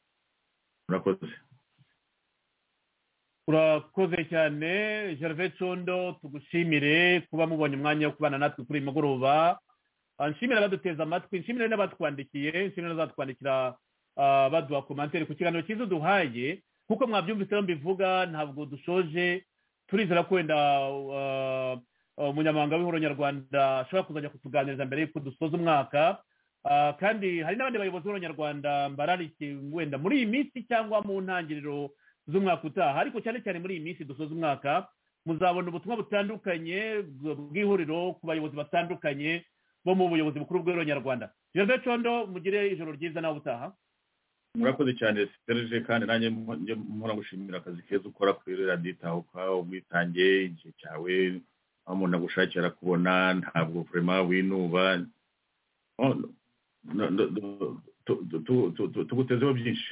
urakoze cyane Gervais Condo tugushimire kuba mubonye umwanya wo kubana natwe kuri mugoroba nshimira abaduteza amatwi nshimira n'abatwandikiye nshimira n'abazatwandikira baduha komantere ku kiganiro cyiza duhaye kuko mwabyumvise mbivuga ntabwo dushoje turizera ko wenda umunyamabanga w'ihuriro nyarwanda ashobora kuzajya kutuganiriza mbere y'uko dusoza umwaka kandi hari n'abandi bayobozi b'ihuriro nyarwanda mbararikiye wenda muri iyi minsi cyangwa mu ntangiriro z'umwaka utaha, ariko cyane cyane muri iyi minsi dusoza umwaka muzabona ubutumwa butandukanye bw'ihuriro ku bayobozi batandukanye bo mu buyobozi bukuru bw'ihuriro nyarwanda. Gervais Condo, mugire ijoro ryiza nawe utaha. murakoze cyane Serge, kandi nanjye mpora gushimira akazi keza ukora kuri radiyo itahuka, ubwitange, igihe cyawe, aho umuntu agushakira kubona, ntabwo vraiment winuba, tugutezeho byinshi.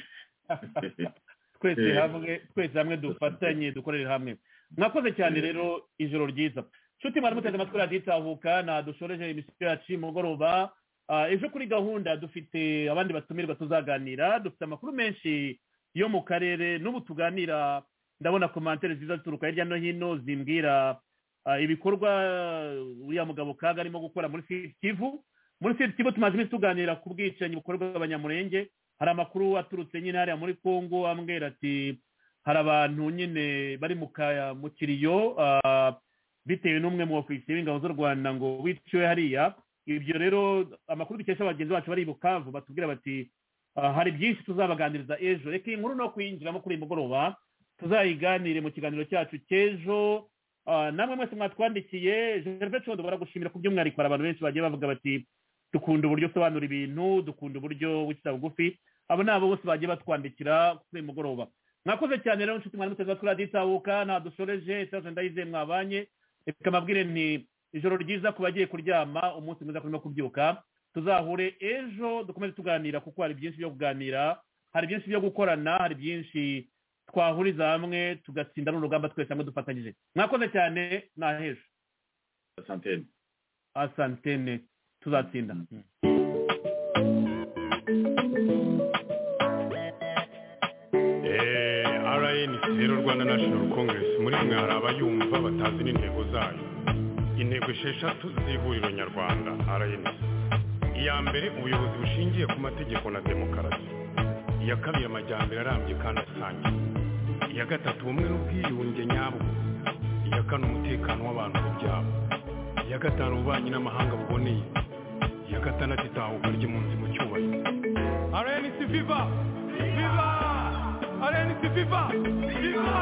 twese hamwe dufatanye dukorere hamwe. Mwakoze cyane rero, ijoro ryiza. Nshuti mwari muteze amatwi radiyo itahuka, nadushoreje imisiyo yacu y'umugoroba. Ejo kuri gahunda dufite abandi batumirwa tuzaganira, dufite amakuru menshi yo mu karere, n'ubu tuganira ndabona komantere ziza zituruka hirya no hino zimbwira ibikorwa uriya mugabo Kaga arimo gukora muri Kivu. Muri Kivu tumaze iminsi tuganira ku bwicanyi bukorwa bw'abanyamurenge. Hari amakuru aturutse nyine hariya muri Kongo ambwira ati hari abantu nyine bari mu kiriyo bitewe n'umwe mu ofisiye w'ingabo z'u Rwanda ngo wiciwe hariya. Ibyo rero amakuru dukesha abagenzi bacu bari i Bukavu batubwira bati hari byinshi tuzabaganiriza ejo. Reka iyi nkuru no kuyinjiramo kuri uyu mugoroba tuzayiganire mu kiganiro cyacu cy'ejo. Namwe mwese mwatwandikiye, Gervais Condo baragushimira ku by'umwihariko. Hari abantu benshi bagiye bavuga bati dukunda uburyo usobanura ibintu, dukunda uburyo wicira bugufi. Abo ni abo bose bagiye batwandikira kuri uyu mugoroba. Mwakoze cyane rero nshuti mwari muteze amatwi radiyo itahuka, nadushoreje Serge Ndayizeye mwabanye. Reka mabwire ni ijoro ryiza ku bagiye kuryama, umunsi mwiza kurimo kubyuka. Tuzahure ejo dukomeze tuganira kuko hari byinshi byo kuganira, hari byinshi byo gukorana, hari byinshi twahuriza hamwe tugatsinda n'urugamba twese hamwe dufatanyije. Mwakoze cyane, na ejo. Asantene tuzatsinda. RNC rero Rwanda National Congress, muri mwe hari abayumva batazi n'intego zayo. Intego 6 z'ihuriro nyarwanda RNC: iya mbere, ubuyobozi bushingiye ku mategeko na demokarasi; iya kabiri, amajyambere arambye kandi asangiye; iya gatatu, ubumwe n'ubwiyunge nyabwo; iya kane, umutekano w'abantu ku byabo; iya gatanu, ububanyi n'amahanga buboneye; iya gatandatu, itahuka ry'impunzi mu cyubahiro. RNC viva viva! RNC viva viva!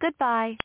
Goodbye.